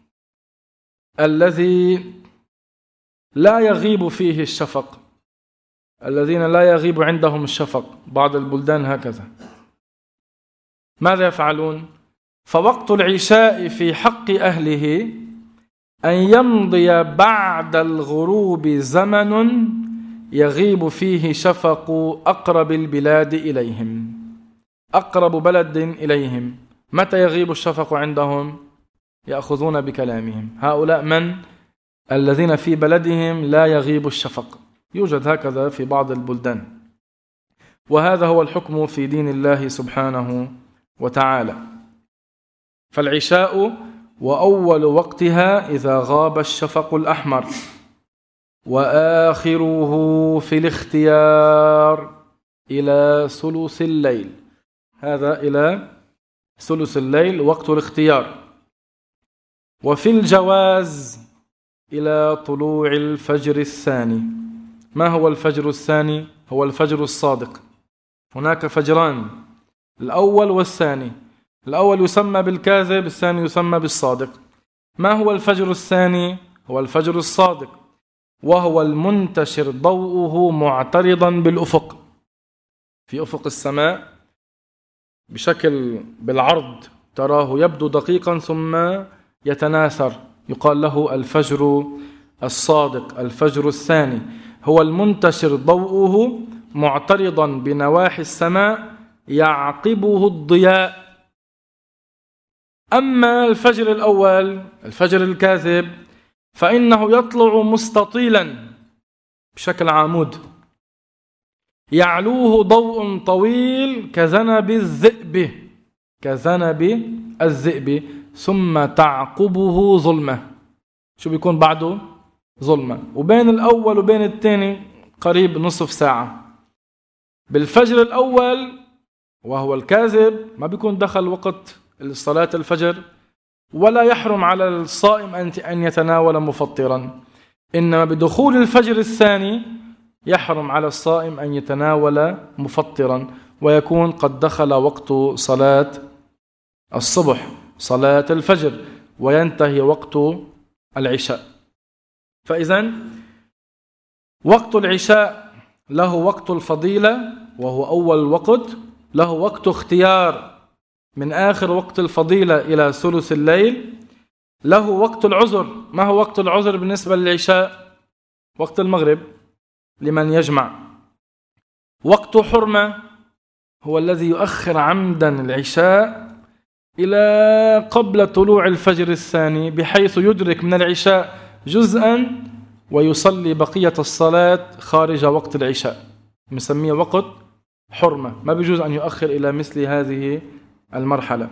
الذي لا يغيب فيه الشفق، الذين لا يغيب عندهم الشفق، بعض البلدان هكذا، ماذا يفعلون؟ فوقت العشاء في حق أهله أن يمضي بعد الغروب زمن يغيب فيه شفق أقرب البلاد إليهم، أقرب بلد إليهم. متى يغيب الشفق عندهم؟ يأخذون بكلامهم. هؤلاء من؟ الذين في بلدهم لا يغيب الشفق، يوجد هكذا في بعض البلدان. وهذا هو الحكم في دين الله سبحانه وتعالى. فالعشاء وأول وقتها إذا غاب الشفق الأحمر، وآخره في الاختيار إلى ثلث الليل، هذا إلى ثلث الليل وقت الاختيار. وفي الجواز إلى طلوع الفجر الثاني. ما هو الفجر الثاني؟ هو الفجر الصادق. هناك فجران، الأول والثاني. الأول يسمى بالكاذب، الثاني يسمى بالصادق. ما هو الفجر الثاني؟ هو الفجر الصادق، وهو المنتشر ضوءه معترضا بالأفق، في أفق السماء بشكل بالعرض، تراه يبدو دقيقا ثم يتناثر، يقال له الفجر الصادق. الفجر الثاني هو المنتشر ضوءه معترضا بنواحي السماء يعقبه الضياء. أما الفجر الأول، الفجر الكاذب، فإنه يطلع مستطيلا بشكل عمود، يعلوه ضوء طويل كذنب الذئب، كذنب الذئب، ثم تعقبه ظلمة. شو بيكون بعده؟ ظلمة. وبين الأول وبين الثاني قريب نصف ساعة. بالفجر الأول وهو الكاذب ما بيكون دخل وقت صلاة الفجر، ولا يحرم على الصائم أن يتناول مفطرا، إنما بدخول الفجر الثاني يحرم على الصائم أن يتناول مفطرا، ويكون قد دخل وقت صلاة الصبح، صلاة الفجر، وينتهي وقت العشاء. فإذن وقت العشاء له وقت الفضيلة وهو أول وقت، له وقت اختيار من آخر وقت الفضيلة إلى ثلث الليل، له وقت العذر. ما هو وقت العذر بالنسبة للعشاء؟ وقت المغرب لمن يجمع. وقت حرمة هو الذي يؤخر عمدا العشاء إلى قبل طلوع الفجر الثاني، بحيث يدرك من العشاء جزءا ويصلي بقية الصلاة خارج وقت العشاء، نسميه وقت حرمة. ما بيجوز أن يؤخر إلى مثل هذه المرحلة.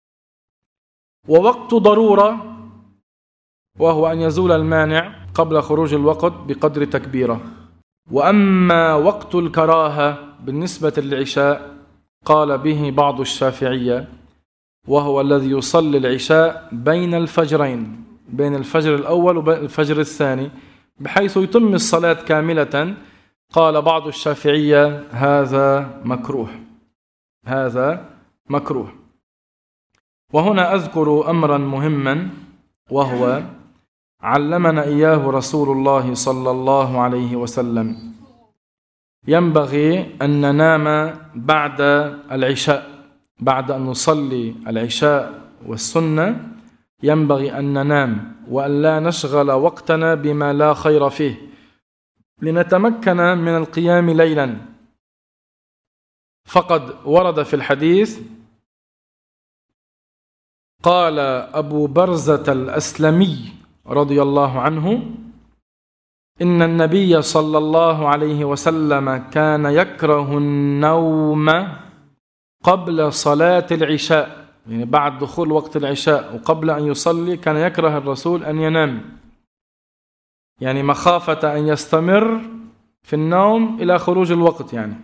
ووقت ضرورة وهو أن يزول المانع قبل خروج الوقت بقدر تكبيره. وأما وقت الكراهة بالنسبة للعشاء قال به بعض الشافعية، وهو الذي يصلي العشاء بين الفجرين، بين الفجر الأول والفجر الثاني، بحيث يتم الصلاة كاملة. قال بعض الشافعية هذا مكروه، هذا مكروه. وهنا أذكر أمرا مهما، وهو علمنا إياه رسول الله صلى الله عليه وسلم. ينبغي أن ننام بعد العشاء، بعد أن نصلي العشاء والسنة ينبغي أن ننام، وأن لا نشغل وقتنا بما لا خير فيه، لنتمكن من القيام ليلا. فقد ورد في الحديث قال أبو برزة الأسلمي رضي الله عنه إن النبي صلى الله عليه وسلم كان يكره النوم قبل صلاة العشاء، يعني بعد دخول وقت العشاء وقبل أن يصلي كان يكره الرسول أن ينام، يعني مخافة أن يستمر في النوم إلى خروج الوقت يعني.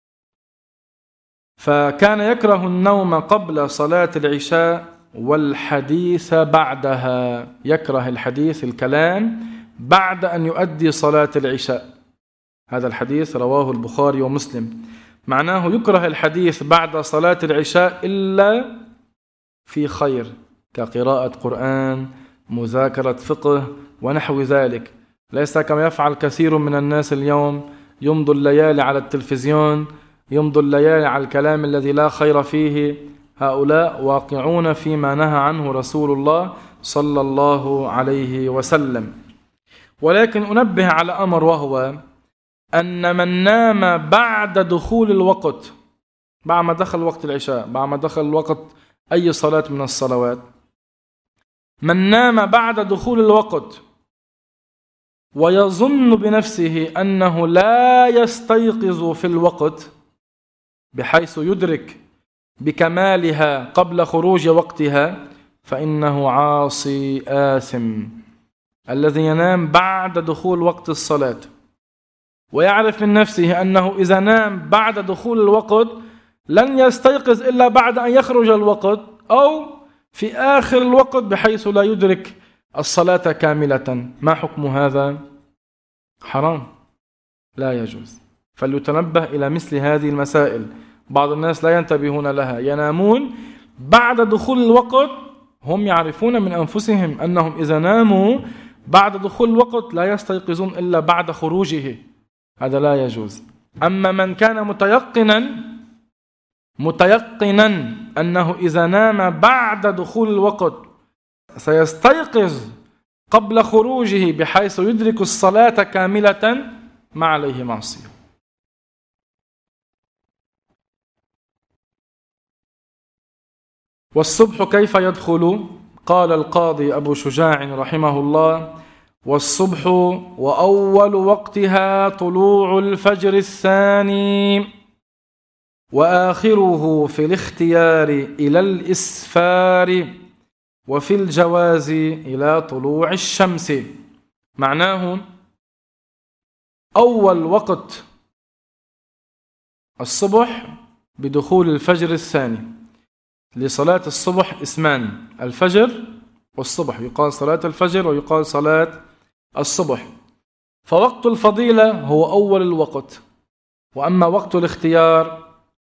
فكان يكره النوم قبل صلاة العشاء والحديث بعدها، يكره الحديث الكلام بعد أن يؤدي صلاة العشاء. هذا الحديث رواه البخاري ومسلم. معناه يكره الحديث بعد صلاة العشاء إلا في خير، كقراءة قرآن، مذاكرة فقه ونحو ذلك، ليس كما يفعل كثير من الناس اليوم، يمضوا الليالي على التلفزيون، يمضوا الليالي على الكلام الذي لا خير فيه. هؤلاء واقعون فيما نهى عنه رسول الله صلى الله عليه وسلم. ولكن أنبه على أمر، وهو أن من نام بعد دخول الوقت، بعد ما دخل وقت العشاء، بعد ما دخل وقت أي صلاة من الصلوات، من نام بعد دخول الوقت ويظن بنفسه أنه لا يستيقظ في الوقت بحيث يدرك بكمالها قبل خروج وقتها، فإنه عاصي آثم. الذي ينام بعد دخول وقت الصلاة ويعرف من نفسه أنه إذا نام بعد دخول الوقت لن يستيقظ إلا بعد أن يخرج الوقت أو في آخر الوقت بحيث لا يدرك الصلاة كاملة. ما حكم هذا؟ حرام، لا يجوز. فليتنبه إلى مثل هذه المسائل. بعض الناس لا ينتبهون لها، ينامون بعد دخول الوقت. هم يعرفون من أنفسهم أنهم إذا ناموا بعد دخول الوقت لا يستيقظون إلا بعد خروجه. هذا لا يجوز. أما من كان متيقنا أنه إذا نام بعد دخول الوقت سيستيقظ قبل خروجه بحيث يدرك الصلاة كاملة، ما عليه معصية. والصبح كيف يدخل؟ قال القاضي أبو شجاع رحمه الله: والصبح وأول وقتها طلوع الفجر الثاني، وآخره في الاختيار إلى الإسفار، وفي الجواز إلى طلوع الشمس. معناه أول وقت الصبح بدخول الفجر الثاني. لصلاة الصبح اسمان: الفجر والصبح، يقال صلاة الفجر ويقال صلاة الصبح. فوقت الفضيلة هو أول الوقت، وأما وقت الاختيار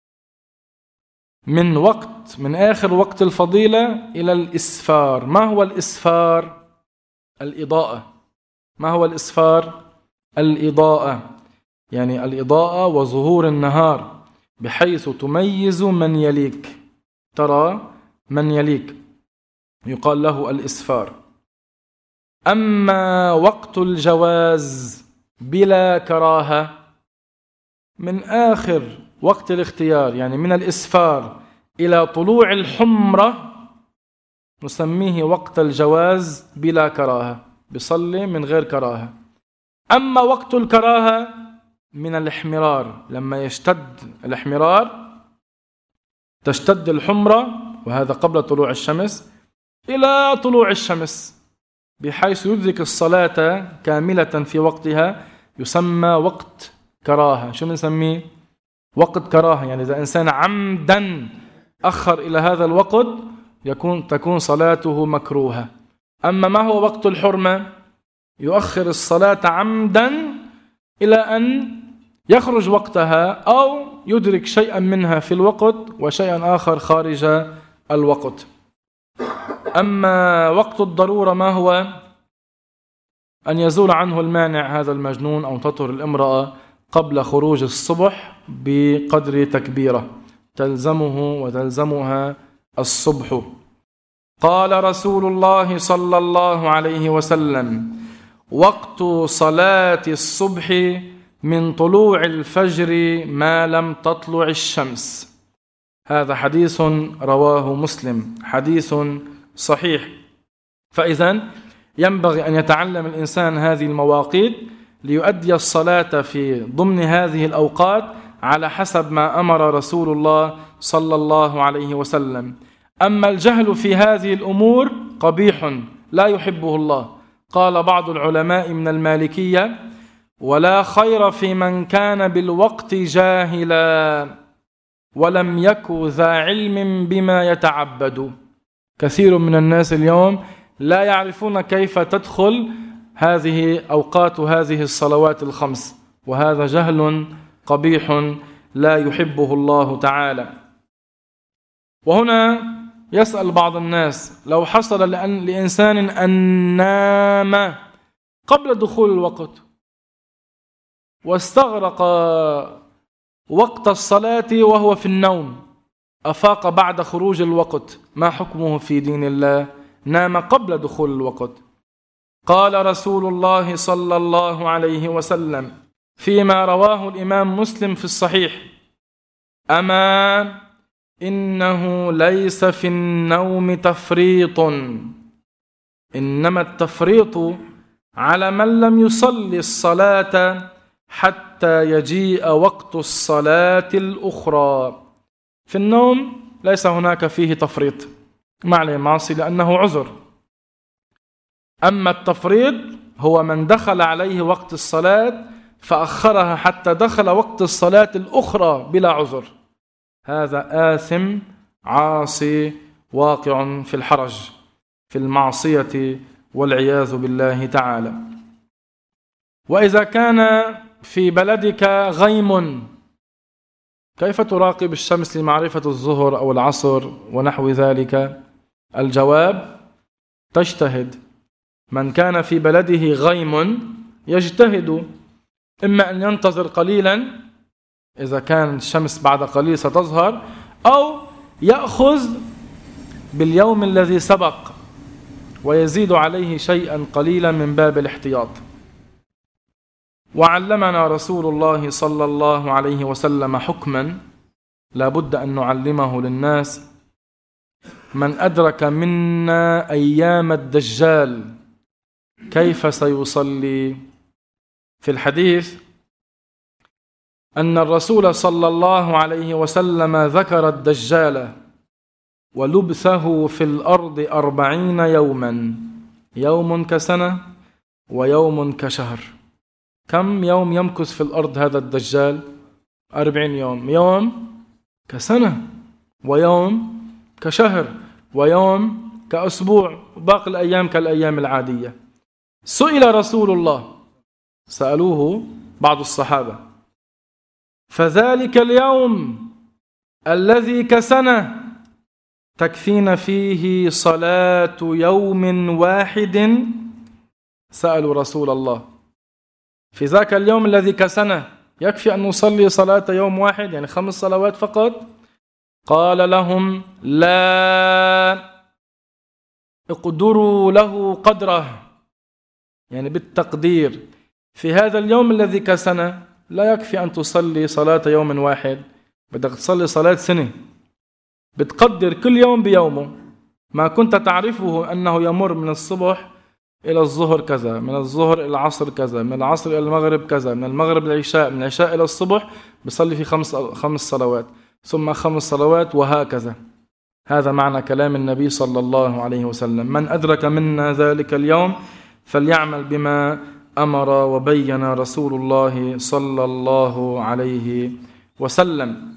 من آخر وقت الفضيلة إلى الإسفار. ما هو الإسفار؟ الإضاءة. ما هو الإسفار؟ الإضاءة، يعني الإضاءة وظهور النهار بحيث تميز من يليك، ترى من يليك، يقال له الإسفار. أما وقت الجواز بلا كراهة من آخر وقت الاختيار، يعني من الإسفار إلى طلوع الحمرة، نسميه وقت الجواز بلا كراهة، بصلي من غير كراهة. أما وقت الكراهة من الاحمرار، لما يشتد الاحمرار، تشتد الحمرة، وهذا قبل طلوع الشمس، إلى طلوع الشمس بحيث يدرك الصلاة كاملة في وقتها، يسمى وقت كراهة. شو بنسميه؟ وقت كراهة. يعني إذا إنسان عمدا أخر إلى هذا الوقت تكون صلاته مكروهة. أما ما هو وقت الحرمة؟ يؤخر الصلاة عمدا إلى أن يخرج وقتها أو يدرك شيئا منها في الوقت وشيئا آخر خارج الوقت. أما وقت الضرورة ما هو؟ أن يزول عنه المانع، هذا المجنون، أو تطهر الامرأة قبل خروج الصبح بقدر تكبيرة تلزمه وتلزمها الصبح. قال رسول الله صلى الله عليه وسلم: وقت صلاة الصبح من طلوع الفجر ما لم تطلع الشمس. هذا حديث رواه مسلم، حديث صحيح. فإذن ينبغي أن يتعلم الإنسان هذه المواقيت ليؤدي الصلاة في ضمن هذه الأوقات على حسب ما أمر رسول الله صلى الله عليه وسلم. أما الجهل في هذه الأمور قبيح لا يحبه الله. قال بعض العلماء من المالكية: ولا خير في من كان بالوقت جاهلا ولم يكن ذا علم بما يتعبد. كثير من الناس اليوم لا يعرفون كيف تدخل هذه أوقات هذه الصلوات الخمس، وهذا جهل قبيح لا يحبه الله تعالى. وهنا يسأل بعض الناس: لو حصل لإنسان أن نام قبل دخول الوقت واستغرق وقت الصلاة وهو في النوم، أفاق بعد خروج الوقت، ما حكمه في دين الله؟ نام قبل دخول الوقت. قال رسول الله صلى الله عليه وسلم فيما رواه الإمام مسلم في الصحيح: أما إنه ليس في النوم تفريط، إنما التفريط على من لم يصلي الصلاة حتى يجيء وقت الصلاة الأخرى. في النوم ليس هناك فيه تفريط، ما عليه معصية لأنه عذر. أما التفريط هو من دخل عليه وقت الصلاة فأخرها حتى دخل وقت الصلاة الأخرى بلا عذر، هذا آثم عاصي واقع في الحرج في المعصية والعياذ بالله تعالى. وإذا كان في بلدك غيم، كيف تراقب الشمس لمعرفة الظهر أو العصر ونحو ذلك؟ الجواب: تجتهد. من كان في بلده غيم يجتهد، إما أن ينتظر قليلا إذا كان الشمس بعد قليل ستظهر، أو يأخذ باليوم الذي سبق ويزيد عليه شيئا قليلا من باب الاحتياط. وعلمنا رسول الله صلى الله عليه وسلم حكما لا بد أن نعلمه للناس: من أدرك منا أيام الدجال كيف سيصلي؟ في الحديث أن الرسول صلى الله عليه وسلم ذكر الدجال ولبثه في الأرض 40 يوما، يوم كسنة ويوم كشهر. كم يوم يمكث في الأرض هذا الدجال؟ 40 يوم، يوم كسنة ويوم كشهر ويوم كأسبوع، وباقي الأيام كالأيام العادية. سئل رسول الله، سألوه بعض الصحابة: فذلك اليوم الذي كسنة تكفين فيه صلاة يوم واحد؟ سألوا رسول الله: في ذاك اليوم الذي كسنة يكفي أن نصلي صلاة يوم واحد، يعني 5 صلوات فقط؟ قال لهم: لا، اقدروا له قدره، يعني بالتقدير. في هذا اليوم الذي كسنة لا يكفي أن تصلي صلاة يوم واحد، بدك تصلي صلاة سنة. بتقدر كل يوم بيومه، ما كنت تعرفه أنه يمر من الصبح إلى الظهر كذا، من الظهر إلى العصر كذا، من العصر إلى المغرب كذا، من المغرب للعشاء، من العشاء إلى الصبح بيصلي في 5 صلوات، ثم 5 صلوات، وهكذا. هذا معنى كلام النبي صلى الله عليه وسلم: من أدرك منا ذلك اليوم فليعمل بما أمر وبين رسول الله صلى الله عليه وسلم.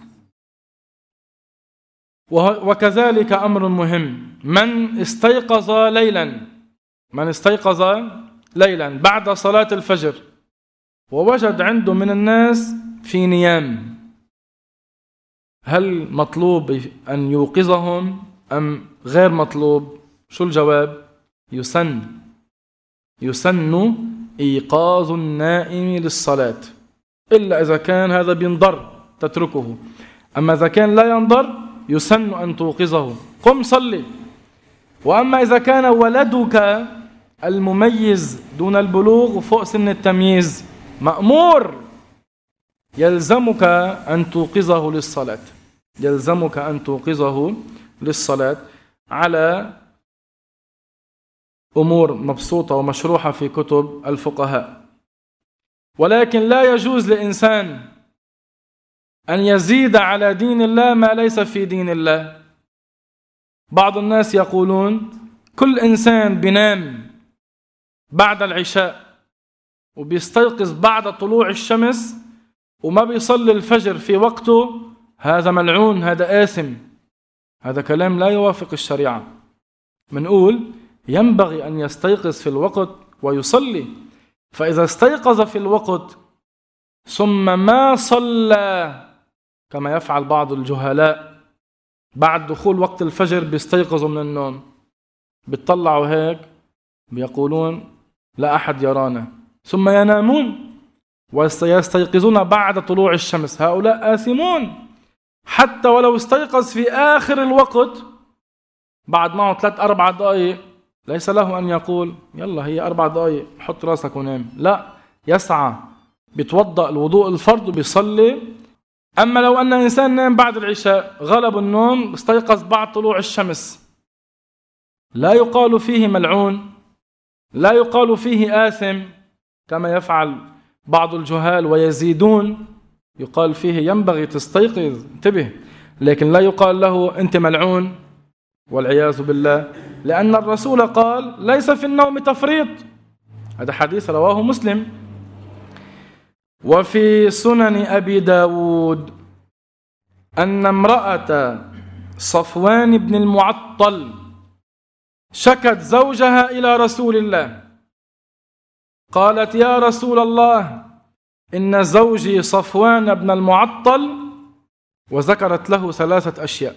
وكذلك أمر مهم: من استيقظ ليلا بعد صلاة الفجر ووجد عنده من الناس في نيام، هل مطلوب أن يوقظهم أم غير مطلوب؟ شو الجواب؟ يسن إيقاظ النائم للصلاة، إلا إذا كان هذا بينضر تتركه، أما إذا كان لا ينضر يسن أن توقظه: قم صلي. وأما إذا كان ولدك المميز دون البلوغ وفوق سن التمييز مأمور، يلزمك أن توقظه للصلاة، على أمور مبسوطة ومشروحة في كتب الفقهاء. ولكن لا يجوز لإنسان أن يزيد على دين الله ما ليس في دين الله. بعض الناس يقولون كل إنسان بينام بعد العشاء وبيستيقظ بعد طلوع الشمس وما بيصلي الفجر في وقته، هذا ملعون، هذا آثم. هذا كلام لا يوافق الشريعة. منقول ينبغي أن يستيقظ في الوقت ويصلي. فإذا استيقظ في الوقت ثم ما صلى، كما يفعل بعض الجهلاء بعد دخول وقت الفجر بيستيقظوا من النوم، بيطلعوا هيك بيقولون لا أحد يرانا، ثم ينامون ويستيقظون بعد طلوع الشمس، هؤلاء آثمون. حتى ولو استيقظ في آخر الوقت بعد معه 3-4 دقائق، ليس له أن يقول يلا هي 4 دقائق حط راسك ونام، لا، يسعى بيتوضأ الوضوء الفرض وبيصلي. أما لو أن إنسان نام بعد العشاء، غلب النوم، استيقظ بعد طلوع الشمس، لا يقال فيه ملعون، لا يقال فيه آثم كما يفعل بعض الجهال ويزيدون، يقال فيه ينبغي تستيقظ، انتبه، لكن لا يقال له أنت ملعون والعياذ بالله، لأن الرسول قال ليس في النوم تفريط. هذا حديث رواه مسلم. وفي سنن أبي داود أن امرأة صفوان بن المعطل شكت زوجها إلى رسول الله، قالت: يا رسول الله، إن زوجي صفوان بن المعطل، وذكرت له 3 أشياء،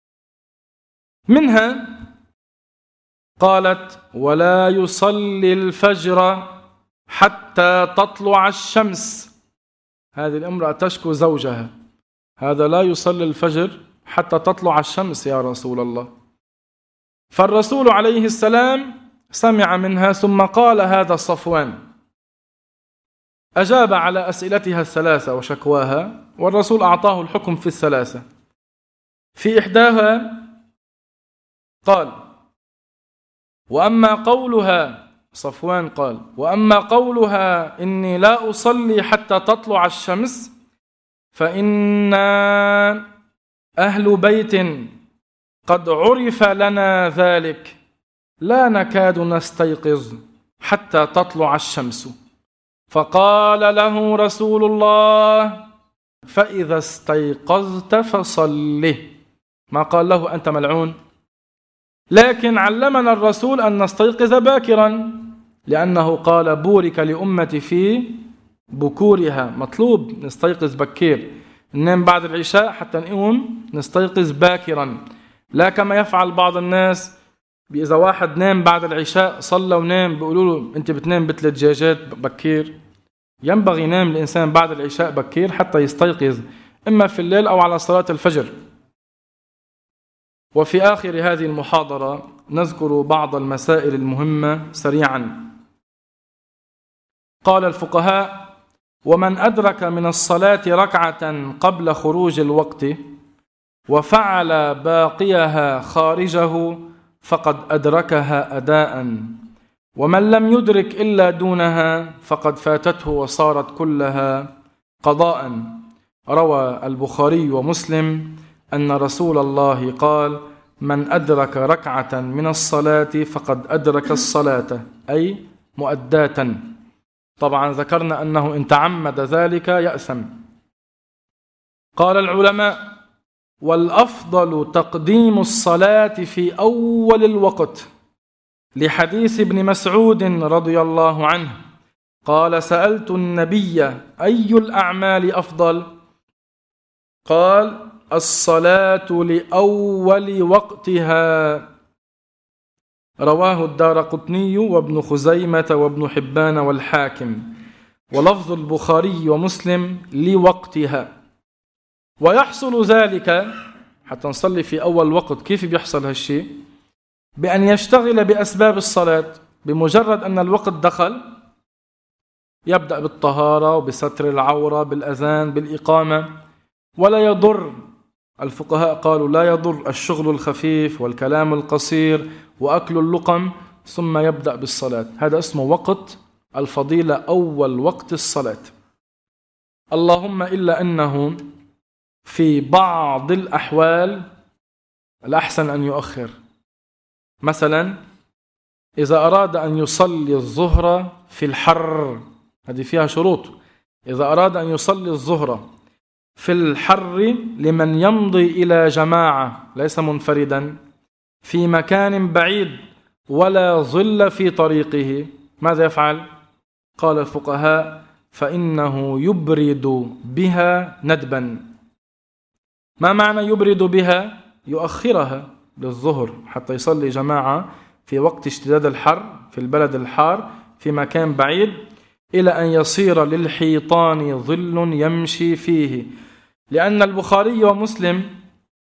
منها قالت: ولا يصلي الفجر حتى تطلع الشمس. هذه الامرأة تشكو زوجها، هذا لا يصلي الفجر حتى تطلع الشمس يا رسول الله. فالرسول عليه السلام سمع منها ثم قال هذا صفوان، أجاب على أسئلتها 3 وشكواها، والرسول أعطاه الحكم في 3. في إحداها قال: وأما قولها، صفوان قال: وأما قولها إني لا أصلي حتى تطلع الشمس فإنا أهل بيت قد عرف لنا ذلك، لا نكاد نستيقظ حتى تطلع الشمس. فقال له رسول الله: فإذا استيقظت فصله. ما قال له أنت ملعون، لكن علمنا الرسول أن نستيقظ باكرا، لأنه قال: بورك لأمتي في بكورها. مطلوب نستيقظ بكير، ننام بعد العشاء حتى نقوم نستيقظ باكرا، لا كما يفعل بعض الناس. إذا واحد نام بعد العشاء صلى ونام بيقولوا له أنت بتنام ب3 دجاجات بكير. ينبغي ينام الإنسان بعد العشاء بكير حتى يستيقظ إما في الليل أو على صلاة الفجر. وفي آخر هذه المحاضرة نذكر بعض المسائل المهمة سريعا. قال الفقهاء: ومن أدرك من الصلاة ركعة قبل خروج الوقت وفعل باقيها خارجه فقد أدركها أداء، ومن لم يدرك إلا دونها فقد فاتته وصارت كلها قضاء. روى البخاري ومسلم أن رسول الله قال: من أدرك ركعة من الصلاة فقد أدرك الصلاة، أي مؤداة. طبعا ذكرنا أنه إن تعمد ذلك يأثم. قال العلماء: والأفضل تقديم الصلاة في أول الوقت، لحديث ابن مسعود رضي الله عنه قال: سألت النبي أي الأعمال أفضل؟ قال: الصلاة لأول وقتها. رواه الدارقطني وابن خزيمة وابن حبان والحاكم، ولفظ البخاري ومسلم لوقتها. ويحصل ذلك حتى نصلي في أول وقت. كيف بيحصل هالشيء؟ بأن يشتغل بأسباب الصلاة. بمجرد أن الوقت دخل يبدأ بالطهارة وبستر العورة، بالأذان، بالإقامة. ولا يضر، الفقهاء قالوا لا يضر الشغل الخفيف والكلام القصير وأكل اللقم ثم يبدأ بالصلاة. هذا اسمه وقت الفضيلة، أول وقت الصلاة. اللهم إلا أنه في بعض الأحوال الأحسن أن يؤخر. مثلا إذا أراد أن يصلي الظهر في الحر، هذه فيها شروط. إذا أراد أن يصلي الظهر في الحر لمن يمضي إلى جماعة ليس منفردا في مكان بعيد ولا ظل في طريقه، ماذا يفعل؟ قال الفقهاء: فإنه يبرد بها ندبا. ما معنى يبرد بها؟ يؤخرها للظهر حتى يصلي جماعة في وقت اشتداد الحر في البلد الحار في مكان بعيد، إلى أن يصير للحيطان ظل يمشي فيه. لأن البخاري ومسلم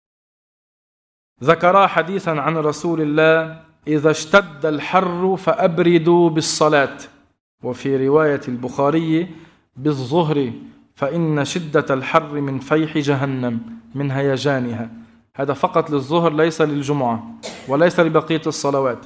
ذكرا حديثا عن رسول الله: إذا اشتد الحر فأبردوا بالصلاة. وفي رواية البخاري: بالظهر، فإن شدة الحر من فيح جهنم، من هيجانها. هذا فقط للظهر ليس للجمعة وليس لبقية الصلوات.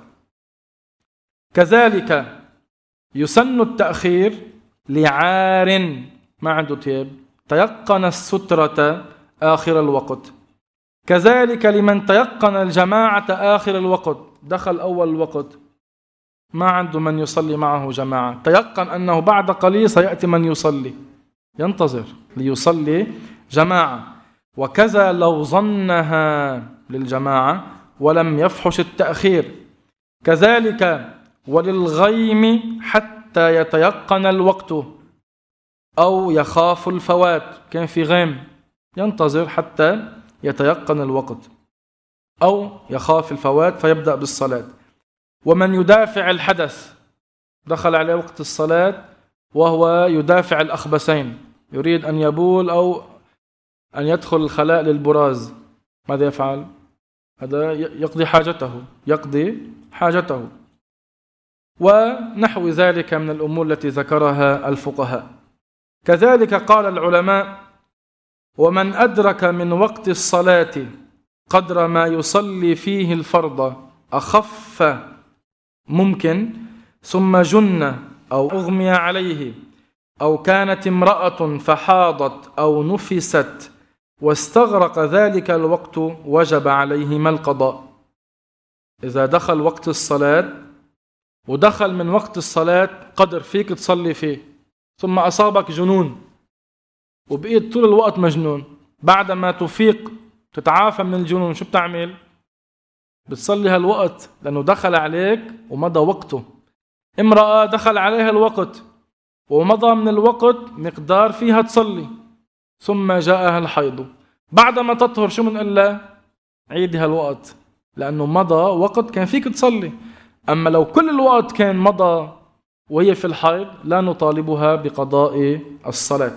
كذلك يسن التأخير لعار ما عنده ثياب تيقن السترة آخر الوقت. كذلك لمن تيقن الجماعة آخر الوقت، دخل أول الوقت ما عنده من يصلي معه جماعة، تيقن أنه بعد قليل سيأتي من يصلي، ينتظر ليصلي جماعة. وكذا لو ظنها للجماعة ولم يفحش التأخير. كذلك وللغيم حتى يتيقن الوقت أو يخاف الفوات، كان في غيم ينتظر حتى يتيقن الوقت أو يخاف الفوات فيبدأ بالصلاة. ومن يدافع الحدث، دخل عليه وقت الصلاة وهو يدافع الأخبثين، يريد أن يبول أو أن يدخل الخلاء للبراز، ماذا يفعل؟ هذا يقضي حاجته ونحو ذلك من الأمور التي ذكرها الفقهاء. كذلك قال العلماء: ومن أدرك من وقت الصلاة قدر ما يصلي فيه الفرض أخف ممكن، ثم جن أو أغمي عليه أو كانت امرأة فحاضت أو نفست واستغرق ذلك الوقت، وجب عليهما القضاء. إذا دخل وقت الصلاة ودخل من وقت الصلاة قدر فيك تصلي فيه، ثم أصابك جنون وبقيت طول الوقت مجنون، بعدما تفيق تتعافى من الجنون شو بتعمل؟ بتصلي هالوقت لأنه دخل عليك ومضى وقته. امرأة دخل عليها الوقت ومضى من الوقت مقدار فيها تصلي، ثم جاءها الحيض، بعدما تطهر شو بنقول لها؟ عيدي هالوقت، لأنه مضى وقت كان فيك تصلي. أما لو كل الوقت كان مضى وهي في الحيض لا نطالبها بقضاء الصلاة.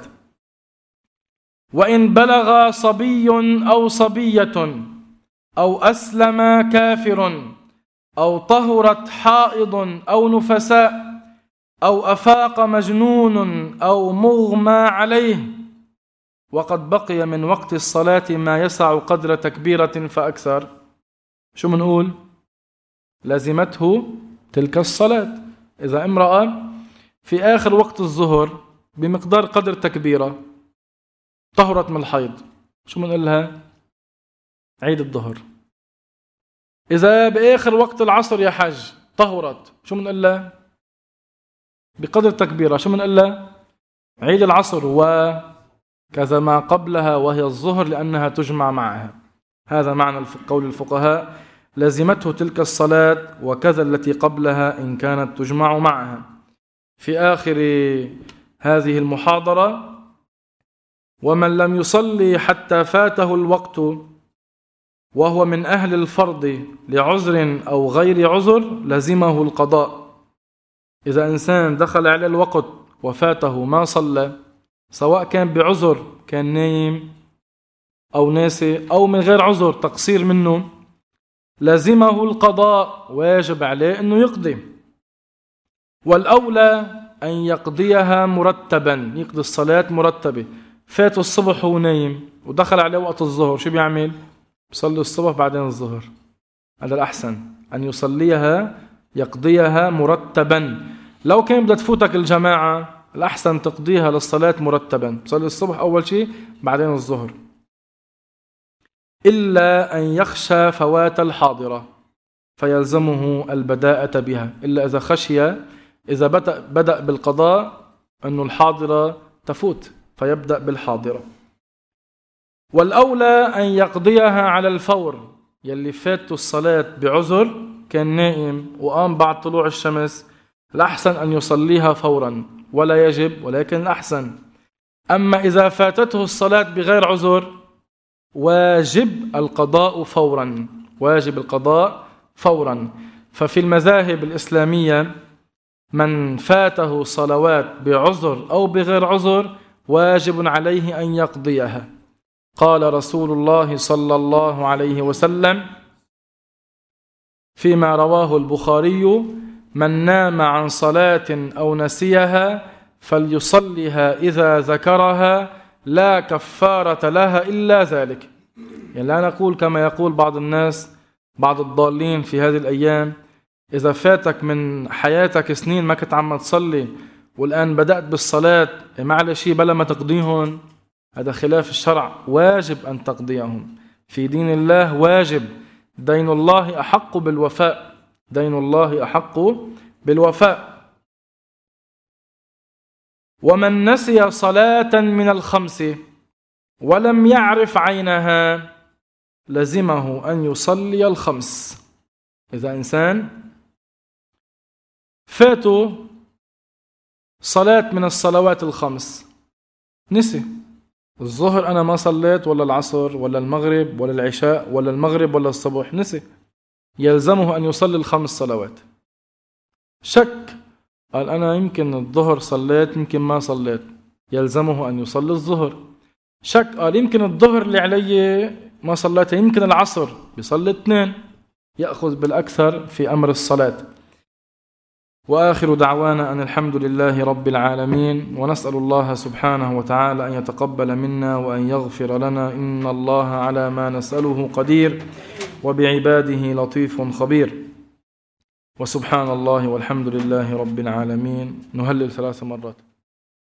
وإن بلغ صبي أو صبية أو أسلم كافر أو طهرت حائض أو نفساء أو أفاق مجنون أو مغمى عليه وقد بقي من وقت الصلاة ما يسع قدر تكبيرة فأكثر، شو منقول؟ لازمته تلك الصلاة. إذا امرأة في آخر وقت الظهر بمقدار قدر تكبيرة طهرت من الحيض، شو منقول لها؟ عيد الظهر. إذا بآخر وقت العصر يا حج طهرت، شو منقول لها؟ بقدر تكبيرة، شو منقول لها؟ عيد العصر وكذا ما قبلها وهي الظهر لأنها تجمع معها. هذا معنى قول الفقهاء: لازمته تلك الصلاة وكذا التي قبلها إن كانت تجمع معها. في آخر هذه المحاضرة: ومن لم يصلي حتى فاته الوقت وهو من أهل الفرض لعذر أو غير عذر لزمه القضاء. إذا إنسان دخل على الوقت وفاته ما صلى، سواء كان بعذر كان نايم أو ناسي أو من غير عذر تقصير منه، لزمه القضاء، واجب عليه أنه يقضي. والأولى أن يقضيها مرتبا، يقضي الصلاة مرتبة. فاته الصبح وهو نايم ودخل عليه وقت الظهر، شو بيعمل؟ بيصلي الصبح بعدين الظهر. هذا الأحسن أن يصليها يقضيها مرتبا. لو كان بدها تفوتك الجماعة الأحسن تقضيها للصلاة مرتبا، تصلي الصبح أول شيء بعدين الظهر، إلا أن يخشى فوات الحاضرة فيلزمه البداءة بها. إلا إذا خشي، إذا بدأ بالقضاء أنه الحاضرة تفوت فيبدأ بالحاضرة. والأولى أن يقضيها على الفور. يلي فاته الصلاة بعذر كان نائم وقام بعد طلوع الشمس، الأحسن أن يصليها فورا، ولا يجب ولكن الأحسن. أما إذا فاتته الصلاة بغير عذر واجب القضاء فورا، واجب القضاء فورا. ففي المذاهب الإسلامية من فاته صلوات بعذر أو بغير عذر واجب عليه أن يقضيها. قال رسول الله صلى الله عليه وسلم فيما رواه البخاري: من نام عن صلاة أو نسيها فليصليها إذا ذكرها لا كفارة لها إلا ذلك. يعني لا نقول كما يقول بعض الناس، بعض الضالين في هذه الأيام: إذا فاتك من حياتك سنين ما كنت عم تصلي والآن بدأت بالصلاة، معلش بلا ما تقضيهم. هذا خلاف الشرع، واجب أن تقضيهم في دين الله، واجب. دين الله أحق بالوفاء، دين الله أحق بالوفاء. ومن نسي صلاة من الخمس ولم يعرف عينها لزمه أن يصلي الخمس. إذا إنسان فاته صلاة من الصلوات الخمس، نسي الظهر أنا ما صليت ولا العصر ولا المغرب ولا العشاء ولا المغرب ولا الصبح، نسي، يلزمه أن يصلي الخمس صلوات. شك، قال أنا يمكن الظهر صليت يمكن ما صليت، يلزمه أن يصلي الظهر. شك، قال يمكن الظهر اللي علي ما صليتها يمكن العصر، بيصلي 2، يأخذ بالأكثر في أمر الصلاة. وآخر دعوانا أن الحمد لله رب العالمين، ونسأل الله سبحانه وتعالى أن يتقبل منا وأن يغفر لنا، إن الله على ما نسأله قدير وبعباده لطيف خبير. وسبحان الله والحمد لله رب العالمين. نهلل 3 مرات.